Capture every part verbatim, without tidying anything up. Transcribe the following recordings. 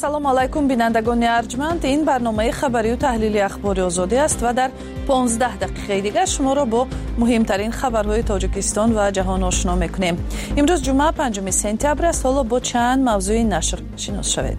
салом алайкум бинандагони арҷманд. ин барномаи хабарию таҳлили ахбори озодӣ аст ва дар понздаҳ дақиқаи дигар шуморо бо муҳимтарин хабарҳои Тоҷикистон ва ҷаҳон ошно мекунем. имрӯз ҷумъа панҷуми сентябр аст. ҳоло бо чанд мавзӯи нашр шинос шавед.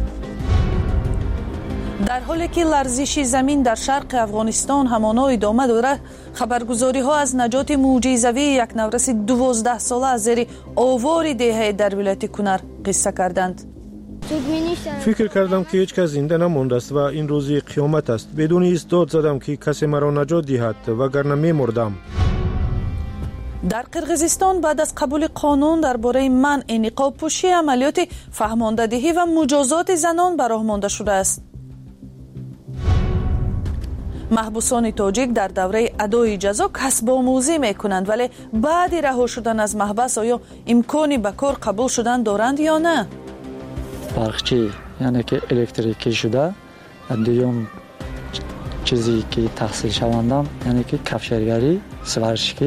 дар ҳоле ки ларзиши замин дар шарқи Афғонистон ҳамоно идома дорад, хабаргузориҳо аз наҷоти мӯъҷизавии як навраси дувоздаҳсола аз зери овори деҳаи дар вилояти Кунар қисса карданд. фикр кардам ки ҳеҷ кас зинда намондааст ва ин рӯзи қиёмат аст. бедуни ист дод задам ки касе маро наҷот диҳад, вагарна мемурдам. дар Қирғизистон баъд аз қабули қонун дар бораи манъи ниқобпӯшӣ амалиёти фаҳмондадиҳӣ ва муҷозоти занон ба роҳ монда шудааст. маҳбусони тоҷик дар давраи адои ҷазо касбомӯзӣ мекунанд, вале баъди раҳо шудан аз маҳбас оё имкони ба кор қабул шудан доранд ё на? барқчӣ яъне ки электрикӣ шуда, дуюм чизе ки таҳсилшавандам яъне ки кафшергарӣ, сваршикӣ.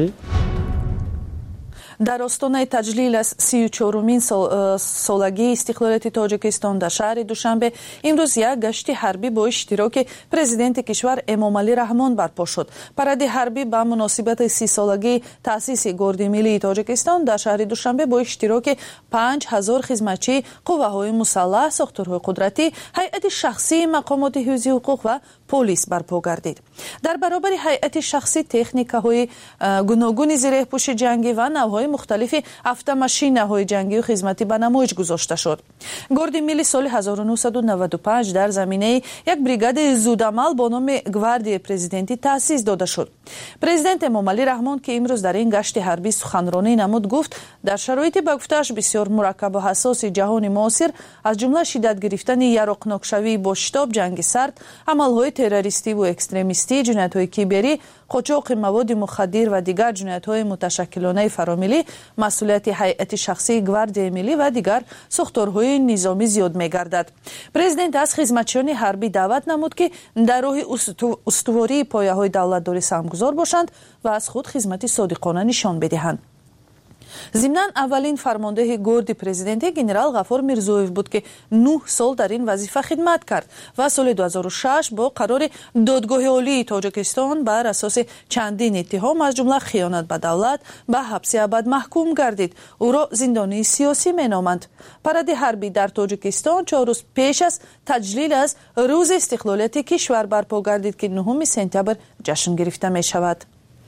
дар остонаи таҷлил аз сию чорумин солагии истиқлолияти Тоҷикистон дар шаҳри Душанбе имрӯз як гашти ҳарбӣ бо иштироки президенти кишвар Эмомалӣ Раҳмон барпо шуд. паради ҳарбӣ ба муносибати сисолагии таъсиси Горди Миллии Тоҷикистон дар шаҳри Душанбе бо иштироки панҷ ҳазор хизматчии қувваҳои мусаллаҳ, сохторҳои қудратӣ, ҳайати шахсии мақомоти ҳифзи ҳуқуқ ва полис барпо гардид. дар баробари ҳайати шахсӣ техникаҳои гуногуни зиреҳпӯши ҷангӣ ва навъҳои мухталифи автомашинаҳои ҷангию хизматӣ ба намоиш гузошта шуд. Горди милли соли ҳазору нуҳсаду наваду панҷ дар заминаи як бригадаи зудамал бо номи Гвардияи президентӣ таъсис дода шуд. Президент Эмомалӣ Раҳмон ки имрӯз дар ин гашти ҳарбӣ суханронӣ намуд, гуфт дар шароити ба гуфтааш бисёр мураккабу ҳассоси ҷаҳони муосир, аз ҷумла шиддат гирифтани яроқнокшавии бо шитоб, ҷанги сард, амалҳои террористиву экстремистӣ, ҷиноятҳои киберӣ, қочоқи маводи мухаддир ва дигар ҷиноятҳои муташаккилонаи фаромилӣ масъулияти ҳайати шахсии Гвардияи миллӣ ва дигар сохторҳои низомӣ зиёд мегардад. Президент аз хизматчиёни ҳарбӣ даъват намуд, ки дар роҳи устувории пояҳои давлатдорӣ самгузор бошанд ва аз худ хизмати содиқона нишон бидиҳанд. зимнан аввалин фармондеҳи гурди президентӣ генерал Ғаффор Мирзоев буд, ки нӯҳ сол дар ин вазифа хидмат кард ва соли ду ҳазору шаш бо қарори додгоҳи олии Тоҷикистон бар асоси чандин иттиҳом аз ҷумла хиёнат ба давлат ба ҳабси абад маҳкум гардид. ӯро зиндонии сиёсӣ меноманд. паради ҳарбӣ дар Тоҷикистон чор рӯз пеш аз таҷлил аз рӯзи истиқлолияти кишвар барпо гардид, ки нӯҳуми сентябр ҷашн гирифта мешавад.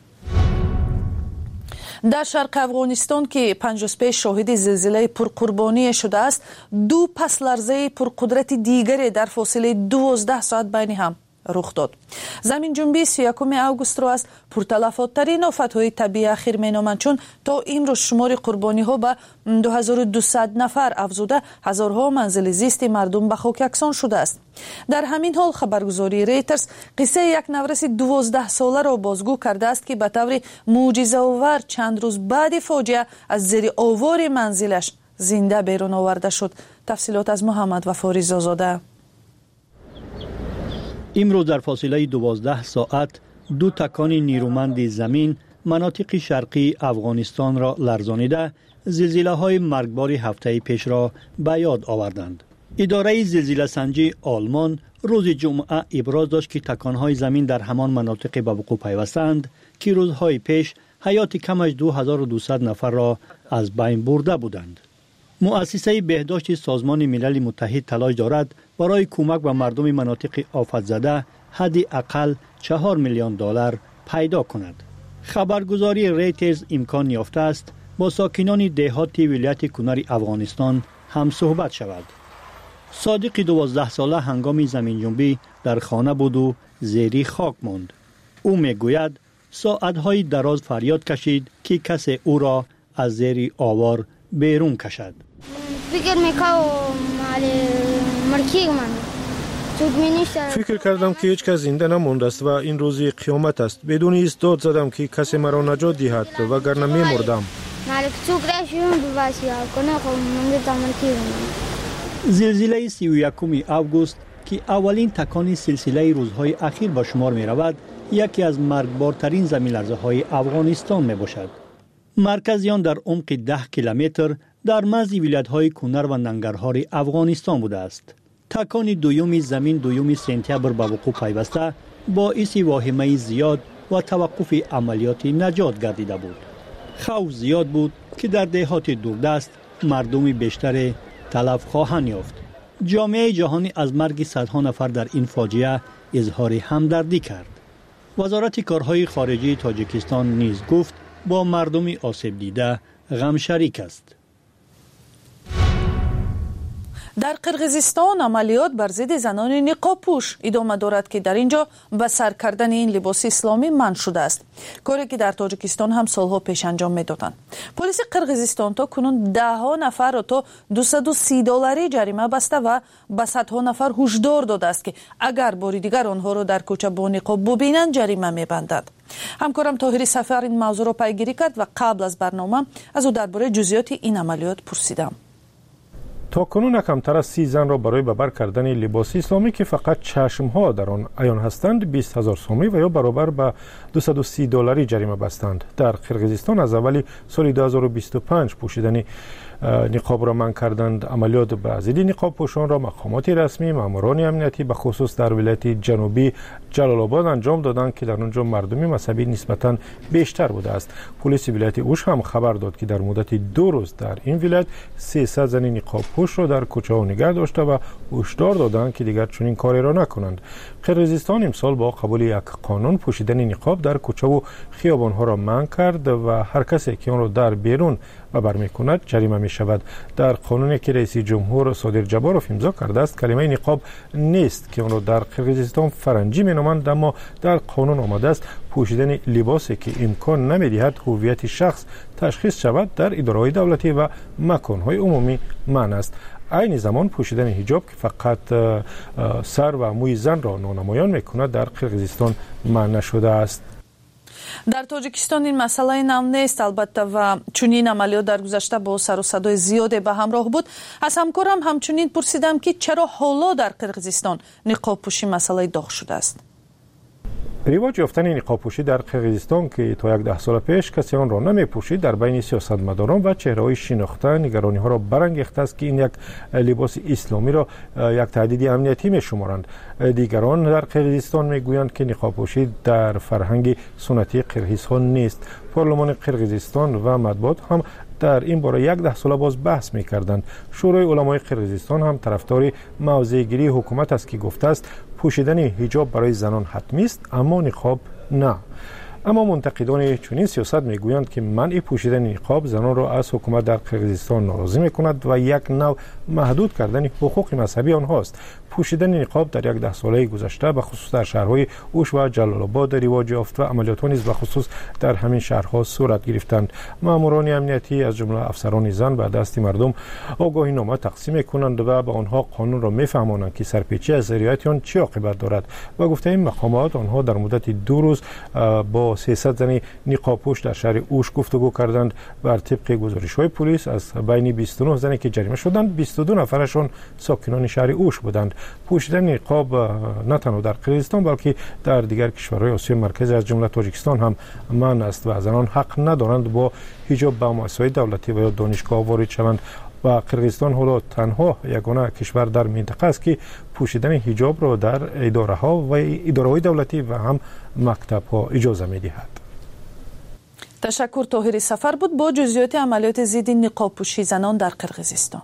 дар шарқи Афғонистон ки панҷ рӯз пеш шоҳиди зилзилаи пурқурбоние шудааст, ду пасларзаи пурқудрати дигаре дар фосилаи дувоздаҳ соат байни ҳам рух дод. заминҷунбии си ю якуми августро аз пурталафоттарин офатҳои табиӣ ахир меноманд, чун то имрӯз шумори қурбониҳо ба ду ҳазору дусад нафар афзуда, ҳазорҳо манзили зисти мардум ба хок яксон шудааст. дар ҳамин ҳол хабаргузории Reuters қиссаи як навраси дувоздаҳсоларо бозгӯ кардааст, ки ба таври мӯъҷизаовар чанд рӯз баъди фоҷиа аз зери овори манзилаш зинда берун оварда шуд. тафсилот аз Муҳаммад Вафори Зозода. имрӯз дар фосилаи дувоздаҳ соат ду такони нирӯманди замин манотиқи шарқии Афғонистонро ларзонида, зилзилаҳои маргбори ҳафтаи пешро ба ёд оварданд. идораи зилзиласанҷии олмон рӯзи ҷумъа иброз дошт, ки таконҳои замин дар ҳамон манотиқе ба вуқӯъ пайвастанд, ки рӯзҳои пеш ҳаёти камаш ду ҳазору дусад нафарро аз байн бурда буданд. муассисаи беҳдошти созмони милали муттаҳид талош дорад барои кӯмак ба мардуми манотиқи офатзада ҳадди ақал чаҳор миллион доллар пайдо кунад. хабаргузории Reuters имкон ёфтааст бо сокинони деҳоти вилояти Кунари Афғонистон ҳамсӯҳбат шавад. содиқи дувоздаҳсола ҳангоми заминҷунбӣ дар хона буду зери хок монд. ӯ мегӯяд соатҳои дароз фарёд кашид, ки касе ӯро аз зери овор берун кашад. фикр кардам ки ҳеҷ кас зинда намондааст ва ин рӯзи қиёмат аст. бедуни ист дод задам ки касе маро наҷот диҳад, вагарна мемурдам. зилзилаи си ю якуми август, ки аввалин такони силсилаи рӯзҳои ахир ба шумор меравад, яке аз маргбортарин заминларзаҳои Афғонистон мебошад. маркази он дар умқи даҳ километр дар марзи вилоятҳои Кунар ва Нангарҳори Афғонистон будааст. تکان دوم زمین دوم سپتامبر به وقوع پیوسته باعث واهمه زیاد و توقف عملیات نجات گردیده بود. خوف زیاد بود که در دهات دوردست مردم بیشتر تلف خواهند یافت. جامعه جهانی از مرگ صدها نفر در این فاجعه اظهار همدردی کرد. وزارت کارهای خارجه تاجیکستان نیز گفت با مردم آسیب دیده غم شریک است. در قرقیزستان عملیات بر ضد زنان نقاب پوش ادامه دارد که در اینجا به سر کردن این لباس اسلامی منع شده است. کاری که در تاجیکستان هم سالها پیش انجام میدادند. پلیس قرقیزستان تا کنون ده ها نفر را تا دویست و سی دلاری جریمه بسته و به صدها نفر هشدار داده است که اگر باری دیگر آنها را در کوچه با نقاب ببینند جریمه میبندد. همکارم طاهری سفر این موضوع را پیگیری کرد و قبل از برنامه از او درباره جزئیات این عملیات پرسیدم. تا کنون کمتر از سی زن را برای ببر کردن لباس اسلامی که فقط چشم ها در آن عیان هستند بیست هزار سومی و یا برابر به دویست و سی دلاری جریمه بستند. در قرقیزستان از اولی سال دو هزار و بیست و پنج پوشیدن نقاب را منع کردند. عملیات به ضد نقاب پوشان را مقامات رسمی، ماموران امنیتی به خصوص در ولایت جنوبی جلال آباد انجام دادند که در آنجا مردم مذهبی نسبتاً بیشتر بوده است. پلیس ولایت اوش هم خبر داد که در مدت دو روز در این ولایت سیصد زن نقاب پوش را در کوچه ها نگه داشته و هشدار دادند که دیگر چنین کاری را نکنند. قرقیزستان امسال با قبول یک قانون پوشیدن نقاب در کوچه و خیابان ها را منع کرد و هر کسی که آن را در بیرون ببر می‌کند جریمه می‌شود. در قانونی که رئیس جمهور صادر جبارов امضا کرده است کلمه نقاب نیست که آن را در قرقیزستان فرنگی می‌نامند، اما در قانون آمده است پوشیدن لباسی که امکان نمی‌دهد هویت شخص تشخیص شود در اداره‌های دولتی و مکان‌های عمومی منع است. این زمان پوشیدن حجاب که فقط سر و موی زن را نانمایان می‌کند در قرقیزستان منع شده است. در تاجیکستان این مسئله نو نیست البته و چنین عملیات در گذشته با سر و صدای زیاد به همراه بود. از همکارم همچنین پرسیدم که چرا حالا در قرقیزستان نقاب پوشی مسئله داغ شده است. رواج یافتن نقاب پوشی در قرقیزستان که تا یک ده سال پیش کسی آن را نمی پوشید در بین سیاستمداران و چهره‌های شناخته نگرانی ها را برانگیخته است که این یک لباس اسلامی را یک تهدید امنیتی می شمارند. دیگران در قرقیزستان می گویند که نقاب پوشی در فرهنگ سنتی قرقیزها نیست. پارلمان قرقیزستان و مطبوعات هم در این باره یک ده ساله باز بحث می کردند. شورای علمای قرقیزستان هم طرفدار موضع گیری حکومت است که گفته است پوشیدن حجاب برای زنان حتمی است اما نقاب نه. اما منتقدان چنین سیاست میگویند که منع پوشیدن نقاب زنان را از حکومت در قرقیزستان ناراضی میکند و یک نوع محدود کردن حقوق مذهبی آنهاست. پوشیدن نقاب در یک ده ساله گذشته به خصوص در شهرهای اوش و جلال آباد رواج یافت و عملیات نیز به خصوص در همین شهرها صورت گرفتند. ماموران امنیتی از جمله افسران زن به دست مردم آگاهی نامه تقسیم میکنند و به آنها قانون را میفهمانند که سرپیچی از رعایت آن چه عاقبت دارد و گفته این مقامات آنها در مدت دو روز با سیصد زن نقاب پوش در شهر اوش گفتگو کردند و بر طبق گزارش‌های پلیس از بین بیست و نه زنی که جریمه شدند بیست و دو نفرشان ساکنان شهر اوش بودند. پوشیدن نقاب نه تنها در قرقیزستان بلکه در دیگر کشورهای آسیای مرکزی از جمله تاجیکستان هم منع است و زنان حق ندارند با حجاب به مؤسسات دولتی و یا دانشگاه وارد شوند و قرقیزستان حالا تنها یگانه کشور در منطقه است که پوشیدن حجاب را در اداره ها و اداره های دولتی و هم مکتب ها اجازه می دهد. تشکر طاهری سفر بود با جزئیات عملیات ضد نقاب پوشی زنان در قرقیزستان.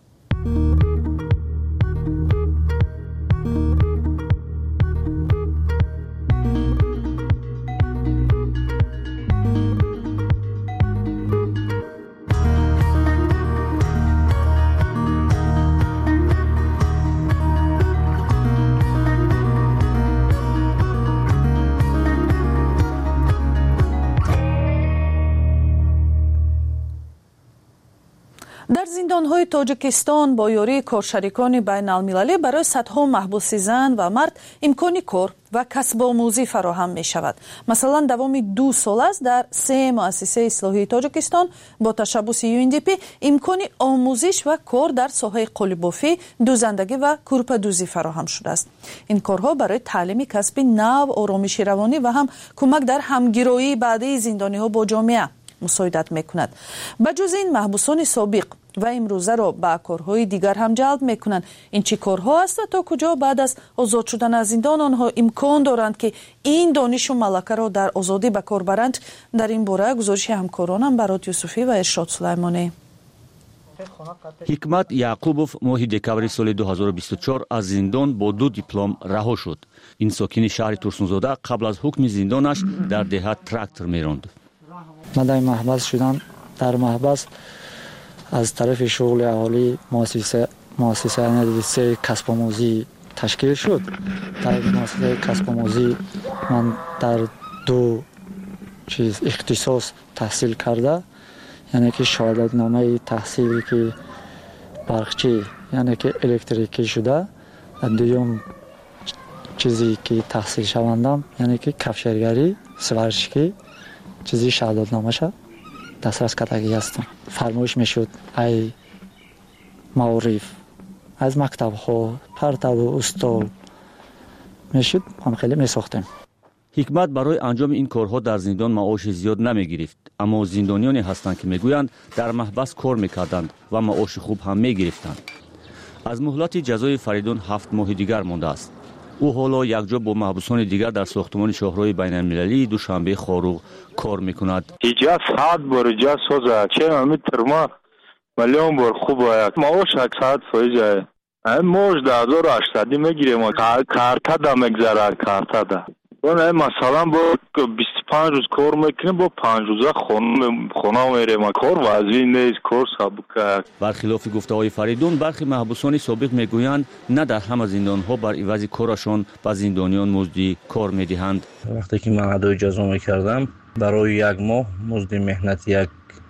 در زندان‌های تاجیکستان با یاری کارشریکان بین‌المللی برای صدها محبوس زن و مرد امکان کار و کسب آموزی فراهم می شود. مثلا دوام دو سال است در سه مؤسسه اصلاحی تاجیکستان با تشبث یو ان دی پی امکان آموزش و کار در ساحه قالی‌بافی، دوزندگی و کورپادوزی فراهم شده است. این کارها برای تعلیم کسب نو، آرامش روانی و هم کمک در همگرایی بعدی زندانی‌ها با جامعه مساعدت میکند. بجز این محبوسان سابق و امروزه را به کارهای دیگر هم جلب میکنند. این چی کارها است و تا کجا بعد از آزاد شدن از زندان آنها امکان دارند که این دانش و ملکه را در آزادی به کار برند؟ در این باره گزارش همکارانم برات یوسفی و ارشاد سلیمانی. حکمت یعقوبов ماه دکامبر سال دو هزار و بیست و چهار از زندان با دو دیپلم رها شد. این ساکن شهر ترسونزاده قبل از حکم زندانش در دهات تراکتور میراند. من در محبس شدم. در محبس از طرف شغل اهالی مؤسسه مؤسسه نویسی کسب آموزی تشکیل شد. در مؤسسه کسب آموزی من در دو چیز اختصاص تحصیل کرده، یعنی که شهادت نامه تحصیلی که برقچی یعنی که الکتریکی شده، دوم چیزی که تحصیل شوندم یعنی که کفشرگری سوارشکی چیزی شهادت نامه شد دسترس کردگی هستم. فرمایش میشد ای معارف از مکتب ها پرتاب و استاد میشد هم خیلی میساختیم. حکمت برای انجام این کارها در زندان معاش زیاد نمیگرفت، اما زندانیانی هستند که میگویند در محبس کار میکردند و معاش خوب هم میگرفتند. از مهلت جزای فریدون هفت ماه دیگر مانده است. او حالا یکجا با محبوسان دیگر در ساختمان شاهراه بین المللی دوشنبه خاروق کار میکند. اینجا ساعت بر جا سوزه چه متر ما میلیون بر خوب است. معاش ساعت فایده معاش در هزار و هشتصد میگیریم. کارتا دا میگذره کارتا دا. اون مثلا با بیست و پنج روز کار میکنیم، با پنج روزه خونه میریم. کار واضحی نیست، کار سابقه. برخلاف گفته‌های فریدون، برخی محبوسان سابق میگویند نه در همه زندان‌ها بر عوض کارشان به زندانیان مزد کار میدهند. وقتی که من ادای جزا میکردم برای یک ماه مزد مهنت یک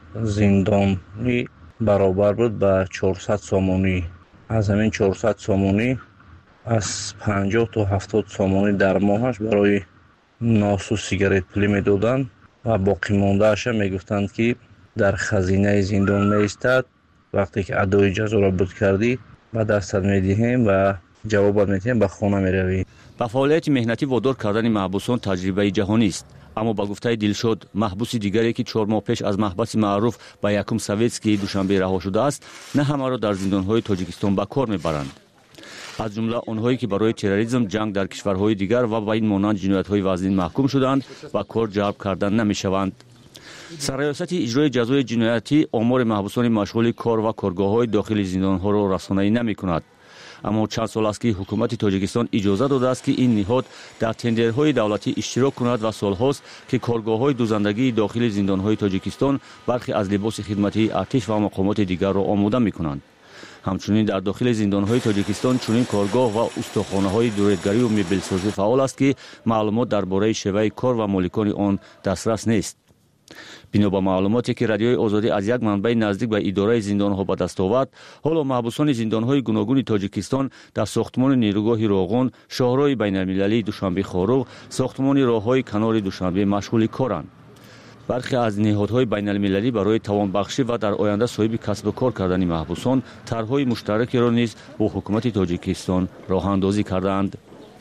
زندانی برابر بود به چهارصد سومونی. از همین چهارصد سومونی از پنجاه تا هفتاد سومونی در ماهش برای ناس و سیگارت پلی میدادند و باقی مانده اش میگفتند که در خزینه زندان میایستد، وقتی که ادای جزا را بود کردی به دستت میدهیم و جوابت میدهیم به خانه میروی. با فعالیت مهنتی وادار کردن محبوسان تجربه جهانی است، اما با گفته دلشاد محبوس دیگری که چهار ماه پیش از محبس معروف به یکم سویتسکی دوشنبه رها شده است، نه همه را در زندان‌های تاجیکستان به کار میبرند. از جمله آنهایی که برای تروریسم، جنگ در کشورهای دیگر و با این مانند جنایت‌های وزین محکوم شدند و کار جلب کردن نمی‌شوند. سرریاست اجرای جزای جنایتی آمار محبوسان مشغول کار و کارگاه‌های داخل زندان‌ها را رسانه‌ای نمی‌کند. اما چند سال است که حکومت تاجیکستان اجازه داده است که این نهاد در تندرهای دولتی اشتراک کند و سال‌هاست که کارگاه‌های دوزندگی داخل زندان‌های تاجیکستان برخی از لباس خدمتی ارتش و مقامات دیگر را آماده می‌کنند. همچنین در داخل زندان‌های تاجیکستان چنین کارگاه و استخوان‌های دورتگری و مبلسازی فعال است که معلومات درباره شیوه کار و مالکان آن دسترس نیست. بنا به معلوماتی که رادیوی آزادی از یک منبع نزدیک به اداره زندان‌ها به دست آورد، حالا محبوسان زندان‌های گوناگون تاجیکستان در ساختمان نیروگاه راغون، شاهراه بین‌المللی دوشنبه خاروق، ساختمان راه‌های کنار دوشنبه مشغول کارند. برخی از نهادهای بین‌المللی برای توانبخشی و در آینده صاحب کسب و کار کردن محبوسان طرح‌های مشترکی را نیز با حکومت تاجیکستان راه اندازی کردند.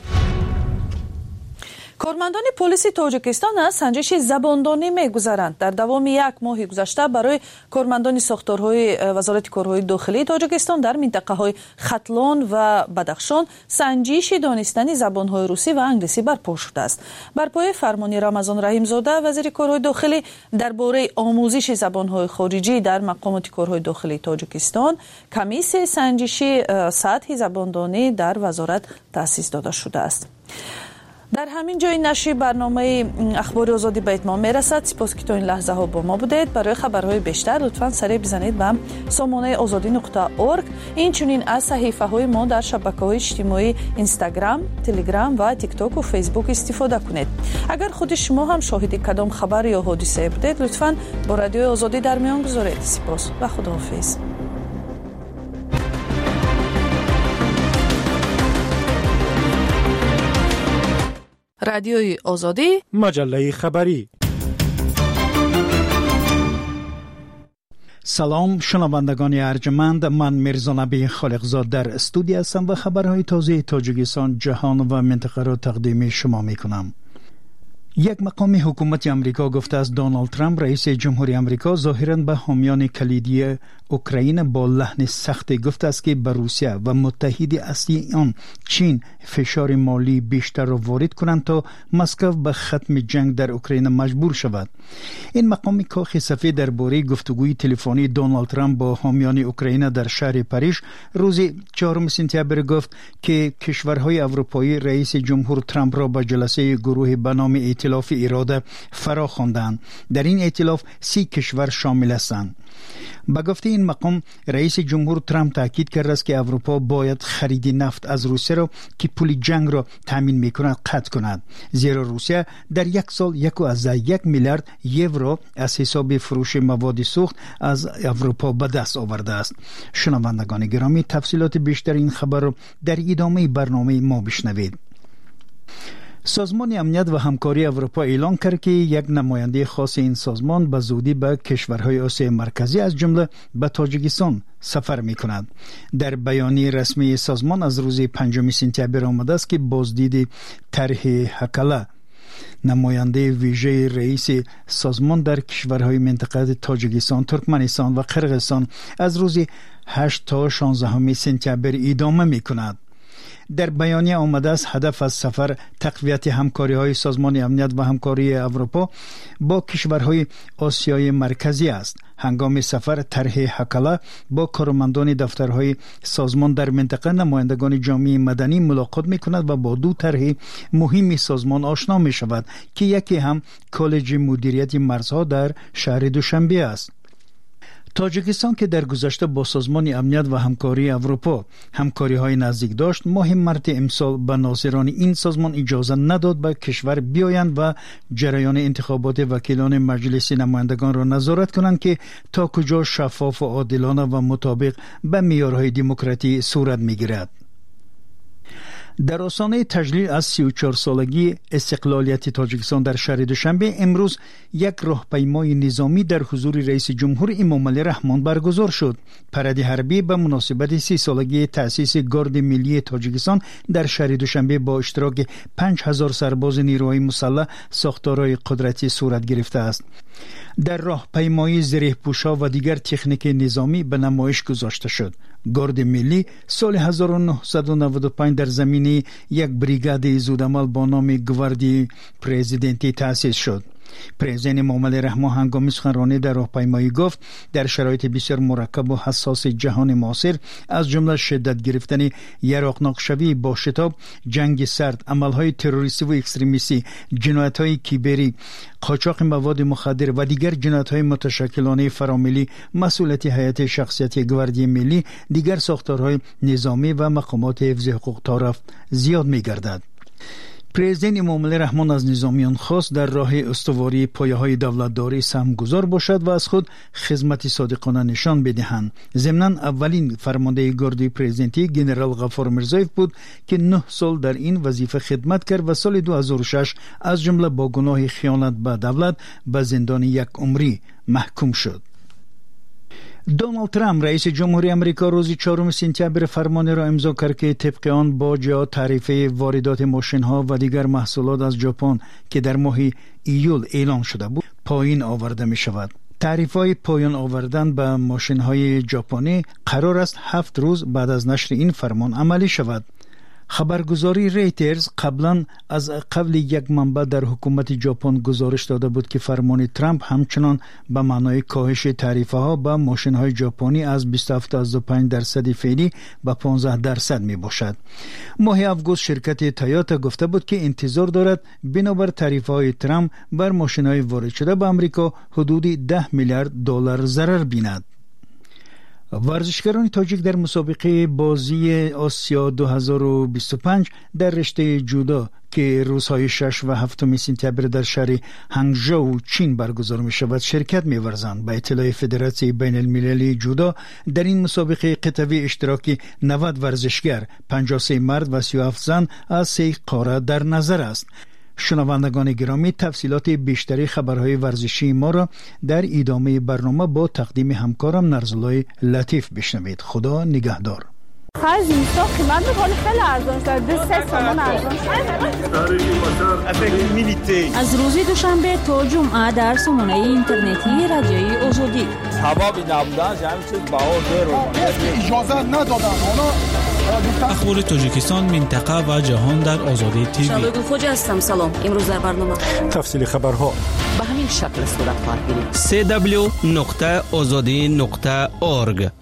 کارمندان پلیس تاجیکستان از سنجش زباندانی می‌گذرند. در دوام یک ماه گذشته برای کارمندان ساختارهای وزارت کارهای داخلی تاجیکستان در منطقه‌های ختلان و بدخشان سنجش دانستن زبان‌های روسی و انگلیسی برپا شده است. بر پایه فرمان رمضان رحیم‌زاده وزیر کارهای داخلی درباره آموزش زبان‌های خارجی در مقامات کارهای داخلی تاجیکستان، کمیسیون سنجشی سطح زباندانی در وزارت تأسیس داده شده است. در همین جای نشر برنامه اخبار آزادی به اتمام میرسد. سپاس که تا این لحظه ها با ما بودید. برای خبرهای بیشتر لطفاً سری بزنید به سامانه آزادی نقطه اورگ. این چنین از صحیفه های ما در شبکه‌های اجتماعی اینستاگرام، تلگرام و تیک تاک و فیسبوک استفاده کنید. اگر خود شما هم شاهد کدام خبر یا حادثه بودید لطفاً با رادیوی آزادی در میان گذارید. سپاس و خداحافظ. رادیوی آزادی، مجله خبری. سلام شنوندگان ارجمند، من میرزا نبی خالقزاد در استودیو هستم و خبرهای تازه تاجیکستان، جهان و منطقه را تقدیم شما میکنم. یک مقام حکومت امریکا گفته است دونالد ترامپ رئیس جمهوری امریکا ظاهراً به حامیان کلیدی اوکراین با لحن سخت گفته است که به روسیه و متحد اصلی آن چین فشار مالی بیشتر را وارد کنند تا مسکو به ختم جنگ در اوکراین مجبور شود. این مقام کاخ سفید درباره گفتگوی تلفنی دونالد ترامپ با حامیان اوکراین در شهر پاریس روز چهارم سپتامبر گفت که کشورهای اروپایی رئیس جمهور ترامپ را به جلسه گروه به نام ائتلاف اراده فرا خواندند. در این ائتلاف سی کشور شامل هستند. با گفته این مقام رئیس جمهور ترامپ تاکید کرده است که اروپا باید خرید نفت از روسیه را که پول جنگ را تامین میکند قطع کند، زیرا روسیه در یک سال یک و از یک میلیارد یورو از حساب فروش مواد سوخت از اروپا به دست آورده است. شنوندگان گرامی، تفصیلات بیشتر این خبر را در ادامه برنامه ما بشنوید. سازمان امنیت و همکاری اروپا اعلام کرد که یک نماینده خاص این سازمان به زودی به کشورهای آسیای مرکزی از جمله به تاجیکستان سفر می کند. در بیانیه رسمی سازمان از روز پنجم سپتامبر آمده است که بازدید طرح هکله نماینده ویژه رئیس سازمان در کشورهای منطقه تاجیکستان، ترکمنستان و قرقیزستان از روز هشت تا شانزده سپتامبر ادامه می کند. در بیانیه آمده است هدف از سفر تقویت همکاری های سازمان امنیت و همکاری اروپا با کشورهای آسیای مرکزی است. هنگام سفر طرح هکله با کارمندان دفترهای سازمان در منطقه نمایندگان جامعه مدنی ملاقات می کند و با دو طرح مهم سازمان آشنا می شود که یکی هم کالج مدیریت مرزها در شهر دوشنبه است. تاجیکستان که در گذشته با سازمان امنیت و همکاری اروپا همکاری های نزدیک داشت، ماه مارس امسال به ناظران این سازمان اجازه نداد به کشور بیایند و جریان انتخابات وکیلان مجلس نمایندگان را نظارت کنند که تا کجا شفاف و عادلانه و مطابق به معیارهای دموکراسی صورت میگیرد. در آستانه تجلیل از سی و چهار سالگی استقلالیت تاجیکستان در شهر دوشنبه امروز یک راهپیمای نظامی در حضور رئیس جمهور امامعلی رحمان برگزار شد. پرد حربی به مناسبت سی سالگی تأسیس گارد ملی تاجیکستان در شهر دوشنبه با اشتراک پنج هزار سرباز نیروهای مسلح ساختارهای قدرتی صورت گرفته است. در راهپیمایی زره پوشا و دیگر تکنیک نظامی به نمایش گذاشته شد. گارد ملی سال هزار و نهصد و نود و پنج در زمینه یک بریگاد زودعمل با نام گواردی پرزیدنتی تأسیس شد. پرزیدنت امامعلی رحمان هنگام سخنرانی در راهپیمایی گفت در شرایط بسیار مرکب و حساس جهان معاصر از جمله شدت گرفتن یراقناک شوی با شتاب، جنگ سرد، عملهای تروریستی و اکستریمیستی، جنایت‌های کیبری، قاچاق مواد مخدر و دیگر جنایت‌های متشکلانه فراملی مسئولیت هیئت شخصیت گواردی ملی دیگر ساختارهای نظامی و مقامات حفظ حقوق طرف زیاد می‌گردد. پرزیدنت امامعلی رحمان از نظامیان خواست در راه استواری پایه‌های دولتداری سهمگذار باشد و از خود خدمت صادقانه نشان بدهند. ضمناً اولین فرمانده گارد پرزیدنتی جنرال غفار میرزایف بود که نه سال در این وظیفه خدمت کرد و سال دو هزار و شش از جمله با گناه خیانت به دولت به زندان یک عمری محکوم شد. دونالد ترامپ رئیس جمهوری آمریکا روز چهارم سپتامبر فرمانی را امضا کرد که طبق آن باج تعرفه واردات ماشین‌ها و دیگر محصولات از ژاپن که در ماه ایول اعلام شده بود پایین آورده می شود. تعرفه‌های پایان آوردن به ماشین‌های ژاپنی قرار است هفت روز بعد از نشر این فرمان عملی شود. خبرگزاری ریترز قبلا از قبل یک منبع در حکومت ژاپن گزارش داده بود که فرمان ترامپ همچنان به معنای کاهش تعرفه ها به ماشین های ژاپنی از بیست و هفت تا بیست و پنج درصد فعلی به پانزده درصد می باشد. ماه آگوست شرکت تویوتا گفته بود که انتظار دارد بنابر تعرفه های ترامپ بر ماشین های وارد شده به آمریکا حدود ده میلیارد دلار ضرر بیند. ورزشکاران تاجیک در مسابقه بازی آسیا دو هزار و بیست و پنج در رشته جودو که روزهای شش و هفتم سپتامبر در شهر هنگژو چین برگزار می شود شرکت می ورزند. به اطلاع فدراسیون بین المللی جودو در این مسابقه قطعی اشتراکی نود ورزشگر، پنجاه و سه مرد و سی و هفت زن از سه قاره در نظر است. شنوندگان گرامی، تفصیلات بیشتری خبرهای ورزشی ما را در ادامه برنامه با تقدیم همکارم نرزلای لطیف بشنوید. خدا نگهدار. خرج اینستا قیمت میکنه خیلی ارزان شده دو سه تومن ارزان شده. از روز دوشنبه تا جمعه در سامانه اینترنتی رادیوی آزادی هوا بی نبودن همین چیز بهار زیرو اجازه ندادن اونا. اخبار تاجیکستان، منطقه و جهان در آزادی تیوی. شبگو خوجا هستم. سلام. امروز در برنامه تفصیل خبرها به همین شکل صورت خواهد گرفت. سه دبلیو نقطه آزادی نقطه اورگ.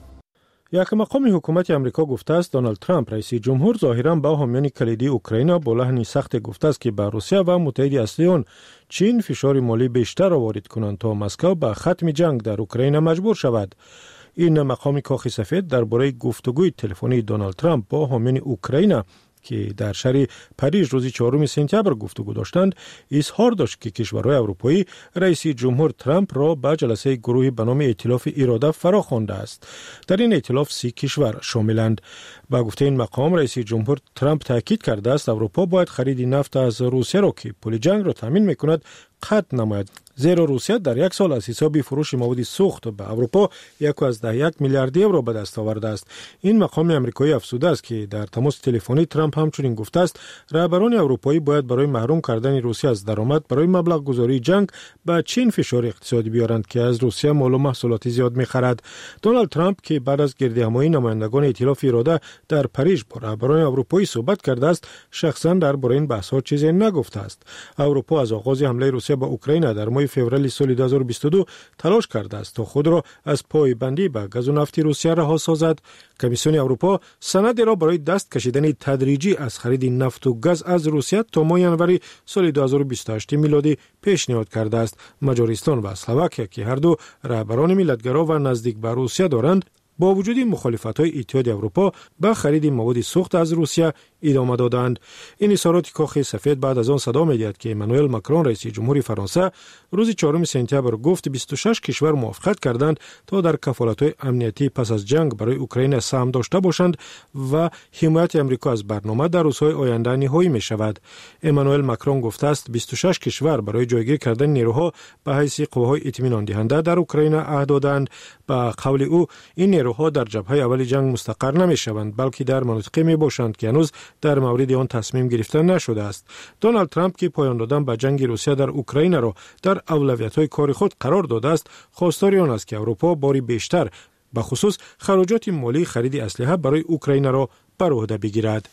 یک مقام حکومت امریکا گفته است دونالد ترامپ رئیس جمهور ظاهراً با حامیان کلیدی اوکراین با لحنی سخت گفته است که بر روسیه و متحد اصلی آن چین فشار مالی بیشتر وارد کنند تا مسکو به ختم جنگ در اوکراین مجبور شود. این مقام کاخ سفید درباره گفتگوی تلفنی دونالد ترامپ با حامیان اوکراین که در شهر پاریس روز چهارم سپتامبر گفتگو داشتند اظهار داشت که کشورهای اروپایی رئیس جمهور ترامپ را به جلسه گروهی به نام ائتلاف اراده فرا خوانده است. در این ائتلاف سی کشور شاملند. با گفته این مقام رئیس جمهور ترامپ تاکید کرده است اروپا باید خرید نفت از روسیه را که پول جنگ را تامین میکند قطع نماید، زیرا روسیه در یک سال از حساب فروش مواد سوخت به اروپا یک از ده یک میلیارد یورو به دست آورده است. این مقام آمریکایی افزوده است که در تماس تلفنی ترامپ همچنین گفته است رهبران اروپایی باید برای محروم کردن روسیه از درآمد برای مبلغ گذاری جنگ به چین فشار اقتصادی بیارند که از روسیه مال و محصولات زیاد میخرد. دونالد ترامپ که بعد از گردهمایی نمایندگان ائتلاف اراده در پاریس با رهبران اروپایی صحبت کرده است، شخصا درباره این بحث‌ها چیزی نگفته است. اروپا از آغاز حمله روسیه به اوکراین در ماه فوریه سال دو هزار و بیست و دو تلاش کرده است تا خود را از پایبندی به گاز و نفت روسیه رها سازد. کمیسیون اروپا سند را برای دست کشیدن تدریجی از خرید نفت و گاز از روسیه تا ماه ژانویه سال دو هزار و بیست و هشت میلادی پیشنهاد کرده است. مجارستان و اسلواکیه که هر دو رهبران ملتگرا و نزدیک به روسیه دارند، با وجود مخالفت‌های اتحاد اروپا به خرید مواد سوخت از روسیه ادامه دادند. این اظهارات کاخ سفید بعد از آن صدا می‌دهد که امانوئل ماکرون رئیس جمهوری فرانسه روز چهارم سپتامبر گفت بیست و شش کشور موافقت کردند تا در کفالت‌های امنیتی پس از جنگ برای اوکراین سهم داشته باشند و حمایت آمریکا از برنامه در روزهای آینده نهایی می‌شود. امانوئل ماکرون گفته است بیست و شش کشور برای جایگیری کردن نیروها به حیث قواهای اطمینان دهنده در اوکراین عهد دادند. به قول او این نیروها در جبهه اول جنگ مستقر نمی‌شوند بلکه در مناطقی می‌باشند که هنوز در مورد آن تصمیم گرفته نشده است. دونالد ترامپ که پایان دادن به جنگ روسیه در اوکراین را در اولویت‌های کار خود قرار داده است، خواستار آن است که اروپا باری بیشتر به خصوص خراجات مالی خرید اسلحه برای اوکراین را بر عهده بگیرد.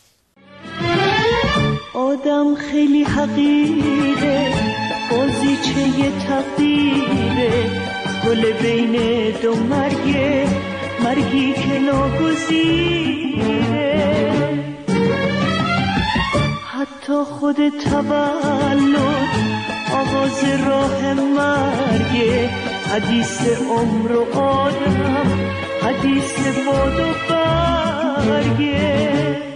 آدم خیلی حقیره، بازیچه تقدیره، گل بین دو مرگه، مرگی که ناگزیره. حتی خود تولد آغاز راه مرگه، حدیث عمر و آدم، حدیث باد و برگه.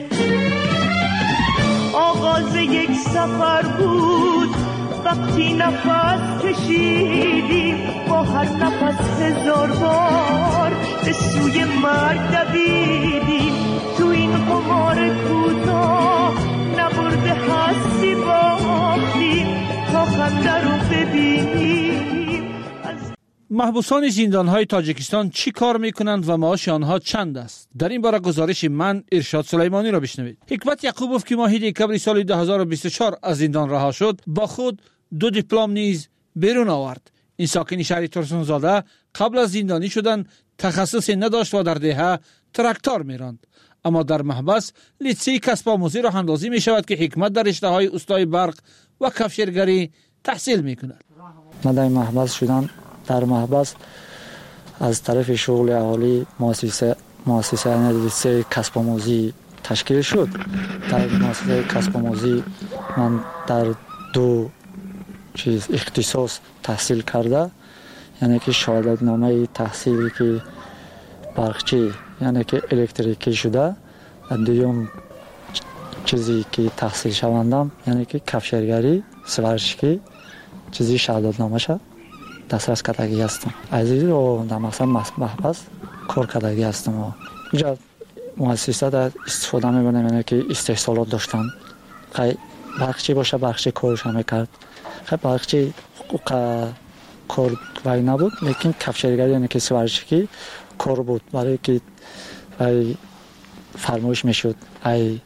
آغاز یک سفر بود وقتی نفس کشیدیم، با هر نفس هزار بار به سوی مرگ دویدیم. تو این قمار کوتاه نبرده هستی باختیم تا خنده رو ببینیم. محبوسان زندان‌های تاجیکستان چی کار میکنند و معاش آنها چند است؟ در این باره گزارش من ارشاد سلیمانی را بشنوید. حکمت یعقوبوف که ماه دکمبر سال دو هزار و بیست و چهار از زندان رها شد، با خود دو دیپلم نیز بیرون آورد. این ساکن شهر ترسونزاده قبل از زندانی شدن تخصصی نداشت و در دهه تراکتور میراند، اما در محبس لیسه کسب آموزی راه اندازی می شود که حکمت در رشته‌های اوستای برق و کفشرگری تحصیل می کند. من در محبس شدن در محبس از طرف شغل اهالی مؤسسه مؤسسه لیسه کسب آموزی تشکیل شد. در مؤسسه کسب آموزی من در دو چیز اختصاص تحصیل کرده، یعنی که شهادت نامه تحصیلی که برقچی یعنی که الکتریکی شده، و دوم چیزی که تحصیل شوندم یعنی که کفشرگری سوارشکی چیزی شهادت نامه شد دسترس کردگی هستم. از این رو در مقصد محبس کار کردگی هستم و اینجا مؤسسه در استفاده میبینم، یعنی که استحصالات داشتن. برقچی باشه برقچی کارش هم میکرد، خیلی برقچی کار وای نبود، لیکن کفشرگری یعنی که سوارشکی کار بود، برای که فرمایش میشد ای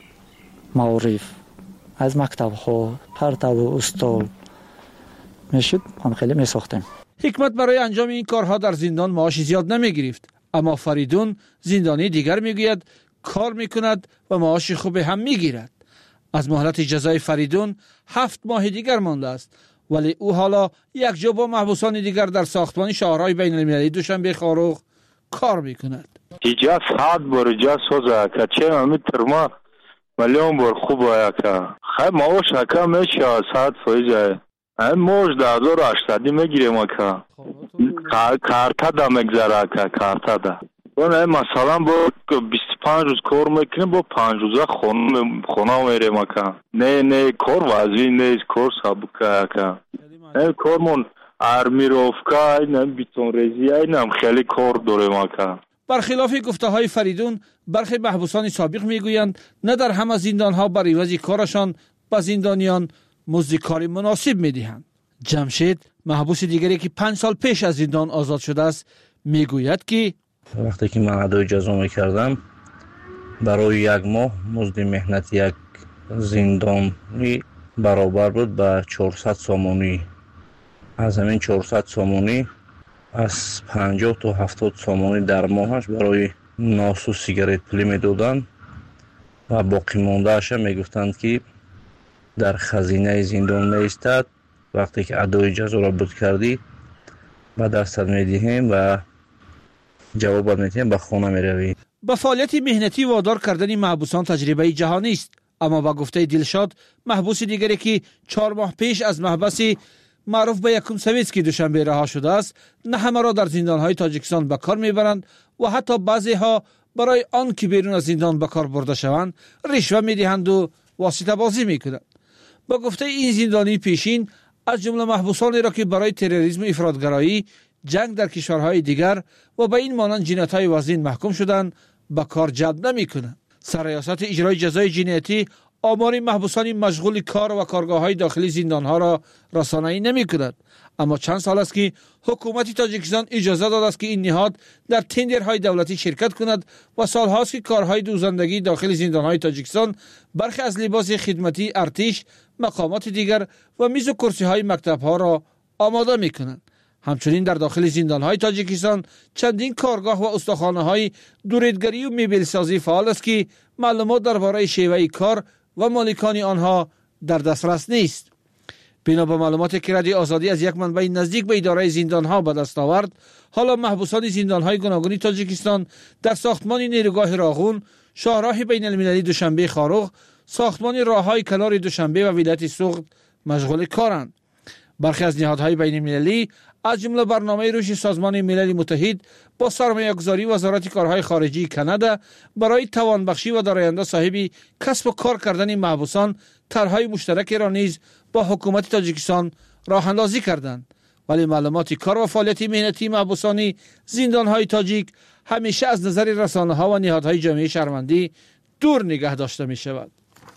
معارف از مکتب ها پرتاب و استال میشد هم خیلی میساختیم. حکمت برای انجام این کارها در زندان معاش زیاد نمیگرفت، اما فریدون زندانی دیگر میگوید کار میکند و معاش خوب هم میگیرد. از مهلت جزای فریدون هفت ماه دیگر مانده است، ولی او حالا یک جا با محبوسان دیگر در ساختمان شاهراه بین المللی دوشنبه خاروغ کار میکند. ایجا ساعت بر جا سوزا که چه امیتر ما ملیون بر خوب آیا که خیلی معاش که میشه ساعت سویجای این موج ده هزار و هشتصدی میگیره ما که کارتا دا مگذاره که کارتا دا این مثلا با بیست و پنج روز کار میکنه با پنج روزه خونه میره ما که نه نه کار وزوی نه کار سابقه که این کارمون ارمیروفکا این بیتون ریزی این هم خیلی کار داره ما که. برخلاف گفته های فریدون، برخی محبوسان سابق میگویند نه در همه زندان ها بر عوض کارشان به زندانیان مزد کاری مناسب میدهند. جمشید محبوس دیگری که پنج سال پیش از زندان آزاد شده است میگوید که وقتی که من ادای جزا میکردم برای یک ماه مزد مهنت یک زندانی برابر بود به چهارصد سومونی. از همین چهارصد سومونی از پنجاه تا هفتاد سومونی در ماهش برای ناس و سیگارت پلی میدادند و باقی مانده اش میگفتند که در خزینه زندان میستد، وقتی که ادای جزا را بود کردی به دستت میدهیم و جواب میدهیم به خانه میروی. با فعالیت مهنتی وادار کردن محبوسان تجربه جهانی است، اما با گفته دلشاد محبوس دیگری که چهار ماه پیش از محبس معروف به یکم سویتسکی دوشنبه رها شده است نه همه را در زندانهای تاجیکستان به کار میبرند و حتی بعضی ها برای آن که بیرون از زندان به کار برده شوند رشوه میدهند و واسطه بازی میکنند. با گفته این زندانی پیشین از جمله محبوسانی را که برای تروریسم و افراطگرایی، جنگ در کشورهای دیگر و به این مانند جنایت‌های وزین محکوم شدند به کار جلب نمی‌کنند. سرریاست اجرای جزای جنایتی آمار محبوسان مشغول کار و کارگاه‌های داخلی زندان‌ها را رسانه‌ای نمی‌کند، اما چند سال است که حکومت تاجیکستان اجازه داده است که این نهاد در تندرهای دولتی شرکت کند و سال‌هاست که کارهای دوزندگی داخل زندان‌های تاجیکستان برخی از لباس خدمتی ارتش، مقامات دیگر و میز و کرسی‌های مکتب‌ها را آماده می‌کنند. همچنین در داخل زندان‌های تاجیکستان چندین کارگاه و استخوان‌های دوریدگری و میبلسازی فعال است که معلومات درباره شیوه کار و مالکان آنها در دسترس نیست. بنا به معلوماتی که رادیو آزادی از یک منبع نزدیک به اداره زندان‌ها به دست آورد، حالا محبوسان زندان‌های گوناگون تاجیکستان در ساختمان نیروگاه راغون، شاهراه بین المللی دوشنبه خاروغ، ساختمان راههای کنار دوشنبه و ولایت سوخت مشغول کارند. برخی از نهادهای بین المللی از جمله برنامه رشد سازمان ملل متحد با سرمایه‌گذاری وزارت کارهای خارجی کانادا برای توانبخشی و در آینده صاحب کسب و کار کردن محبوسان طرح‌های مشترک را نیز با حکومت تاجیکستان راه اندازی کردند، ولی معلومات کار و فعالیت مهنتی محبوسان زندان‌های تاجیک همیشه از نظر رسانه‌ها و نهادهای جامعه شهروندی دور نگه داشته می‌شود.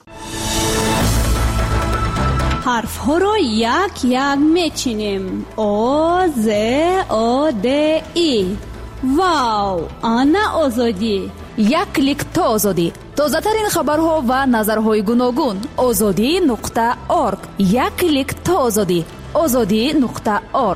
حرف ها را یک یک میچینیم. او ز او د ای. واو، آنا آزادی. یک کلیک تا آزادی. تازه ترین خبرها و نظرهای گوناگون. آزادی نقطه اورگ. یک کلیک تا آزادی. آزادی نقطه اورگ.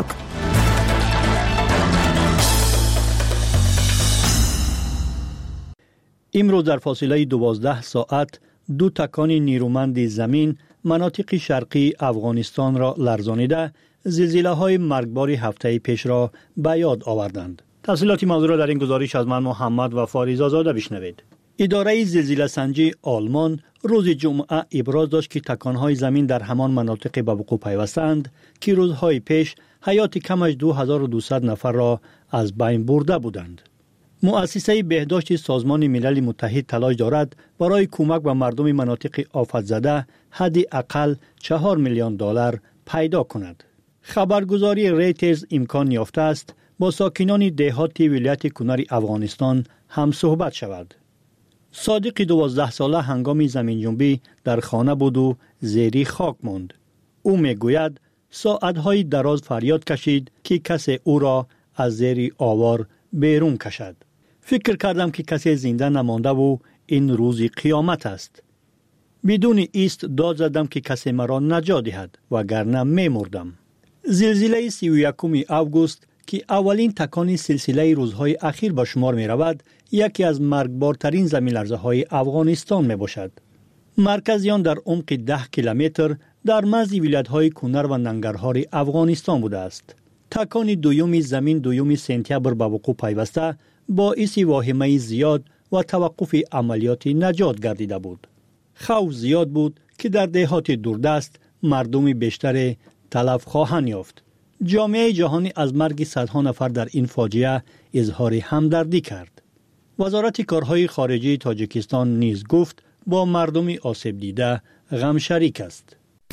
امروز در فاصله دوازده ساعت دو تکان نیرومند زمین مناطق شرقی افغانستان را لرزانیده زلزله های مرگبار هفته پیش را به یاد آوردند. تفصیلات موضوع را در این گزارش از من محمد و فاریز آزاده بشنوید. اداره زلزله سنجی آلمان روز جمعه ابراز داشت که تکانهای زمین در همان مناطق به وقوع پیوستند که روزهای پیش حیات کمش دو هزار و دویست نفر را از بین برده بودند. مؤسسه بهداشت سازمان ملل متحد تلاش دارد برای کمک به مردم مناطق آفت زده حد اقل چهار میلیون دلار پیدا کند. خبرگزاری ریترز امکان یافته است با ساکنان دهات ولایت کنر افغانستان هم صحبت شود. صادق دوازده ساله هنگام زمین جنبی در خانه بود و زیر خاک ماند. او میگوید ساعتهای دراز فریاد کشید که کسی او را از زیر آوار بیرون کشد. فکر کردم که کسی زنده نمانده و این روز قیامت است. بدون ایست داد زدم که کسی مرا نجات دهد وگرنه می مردم. زلزله سی و یکم آگوست که اولین تکان سلسله روزهای اخیر به شمار می رود، یکی از مرگبارترین زمین‌لرزه های افغانستان می باشد. مرکز آن در عمق ده کیلومتر در مرز ولایت‌های کنر و ننگرهار افغانستان بوده است. تکان دوم زمین دوم سپتامبر به وقوع پیوسته باعث واهمه زیاد و توقف عملیات نجات گردیده بود. خوف زیاد بود که در دهات دوردست مردم بیشتر تلف خواهند یافت. جامعه جهانی از مرگ صدها نفر در این فاجعه اظهار همدردی کرد. وزارت کارهای خارجه تاجیکستان نیز گفت با مردم آسیب دیده غم شریک است.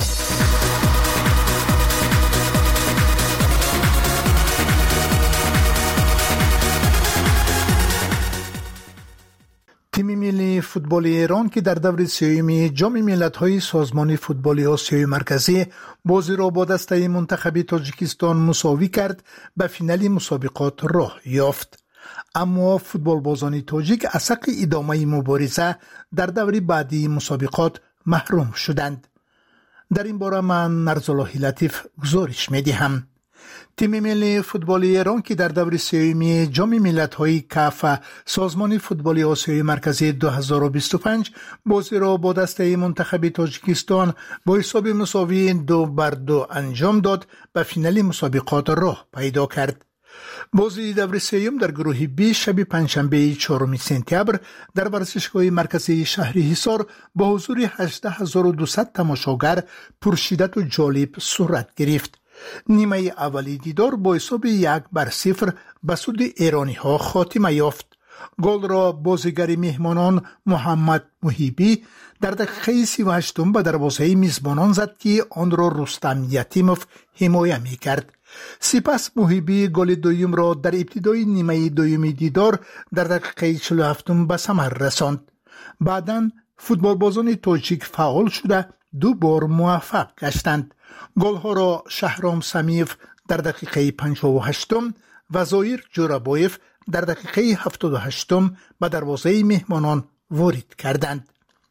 تیم ملی فوتبال ایران که در دور سیوم جام ملت‌های سازمان فوتبال آسیای مرکزی بازی را با دسته منتخب تاجیکستان مساوی کرد، به فینال مسابقات راه یافت. اما فوتبال بازان تاجیک از حق ادامه مبارزه در دور بعدی مسابقات محروم شدند. در این باره من نرزالله لطیف گزارش می‌دهم. تیم ملی فوتبال ایران که در دور سیوم جام ملت‌های کاف سازمان فوتبال آسیای مرکزی دو هزار و بیست و پنج بازی را با دسته منتخب تاجیکستان با حساب مساوی دو بر دو انجام داد، به فینال مسابقات راه پیدا کرد. بازی دور سیوم در گروه بی شب پنجشنبه چهارم سپتامبر در ورزشگاه مرکزی شهر حصار با حضور هجده هزار و دویست تماشاگر پرشدت و جالب صورت گرفت. نیمه اولی دیدار با حساب یک بر صفر به سود ایرانی ها خاتمه یافت. گل را بازیگر مهمانان محمد محیبی در دقیقه سی و هشتم به دروازه میزبانان زد که آن را رستم یتیموف حمایت می کرد. سپس محیبی گل دوم را در ابتدای نیمه دوم دیدار در دقیقه چهل و هفتم به ثمر رساند. بعداً فوتبال بازان تاجیک فعال شده دو بار موفق گشتند. گل‌ها را شهرام سمیف در دقیقه پنجاه و هشتم و زایر جورابایف در دقیقه هفتاد و هشتم به دروازه مهمانان وارد کردند.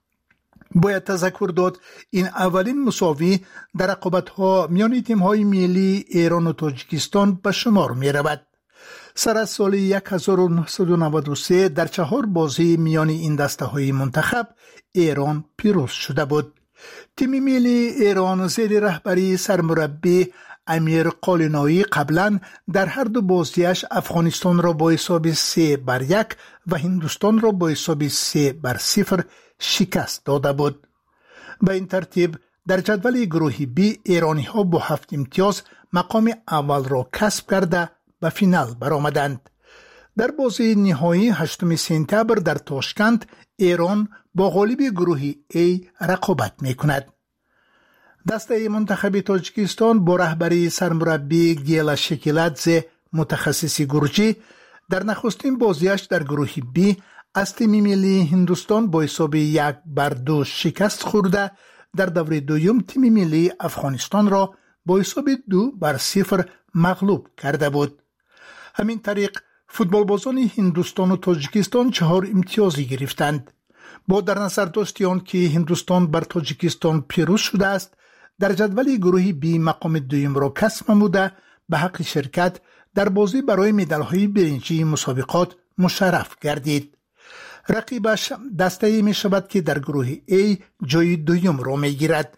باید تذکر داد این اولین مساوی در رقابت‌ها میان تیم‌های ملی ایران و تاجیکستان به شمار می‌رود. سر از سال هزار و نهصد و نود و سه در چهار بازی میان این دسته‌های منتخب ایران پیروز شده بود. تیم ملی ایران زیر رهبری سرمربی امیر قالینایی قبلا در هر دو بازیش افغانستان را با حساب سه بر یک و هندوستان را با حساب سه بر صفر شکست داده بود. به این ترتیب در جدول گروه بی ایرانی ها با هفت امتیاز مقام اول را کسب کرده به فینال برآمدند. در بازی نهایی هشتم سپتامبر در تاشکند ایران با غالب گروه A رقابت میکند. دسته منتخب تاجیکستان با رهبری سرمربی گیلا شکیلادزه متخصص گرجی در نخستین بازیش در گروه B از تیم ملی هندوستان با حساب یک بر دو شکست خورده، در دور دوم تیم ملی افغانستان را با حساب دو بر صفر مغلوب کرده بود. همین طریق فوتبال بازان هندوستان و تاجیکستان چهار امتیازی گرفتند. با در نظر داشتن که هندوستان بر تاجیکستان پیروز شده است، در جدول گروه بی مقام دوم را کسب نموده به حق شرکت در بازی برای مدال‌های برنجی مسابقات مشرف گردید. رقیبش دسته می شود که در گروه A جای دوم را می گیرد.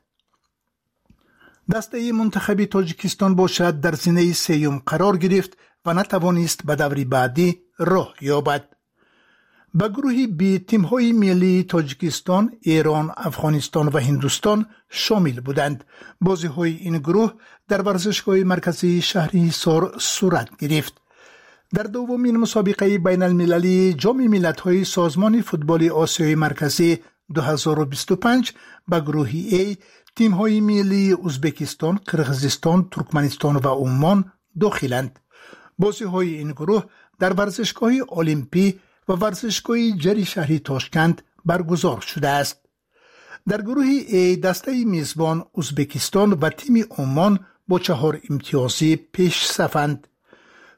دسته منتخب تاجیکستان باشد در زینه سیوم قرار گرفت و نتوانست به دور بعدی راه یابد. به گروه بی تیم‌های ملی تاجیکستان، ایران، افغانستان و هندوستان شامل بودند. بازی‌های این گروه در ورزشگاه مرکزی شهر حصار صورت گرفت. در دومین مسابقه بین المللی جام ملت‌های سازمان فوتبال آسیای مرکزی دو هزار و بیست و پنج به گروه A تیم‌های ملی ازبکستان، قرقیزستان، ترکمنستان و عمان داخلند. بازی‌های این گروه در ورزشگاه المپی و ورزشگاه جری شهری تاشکند برگزار شده است. در گروه A دسته میزبان ازبکستان و تیم عمان با چهار امتیازی پیش صفند.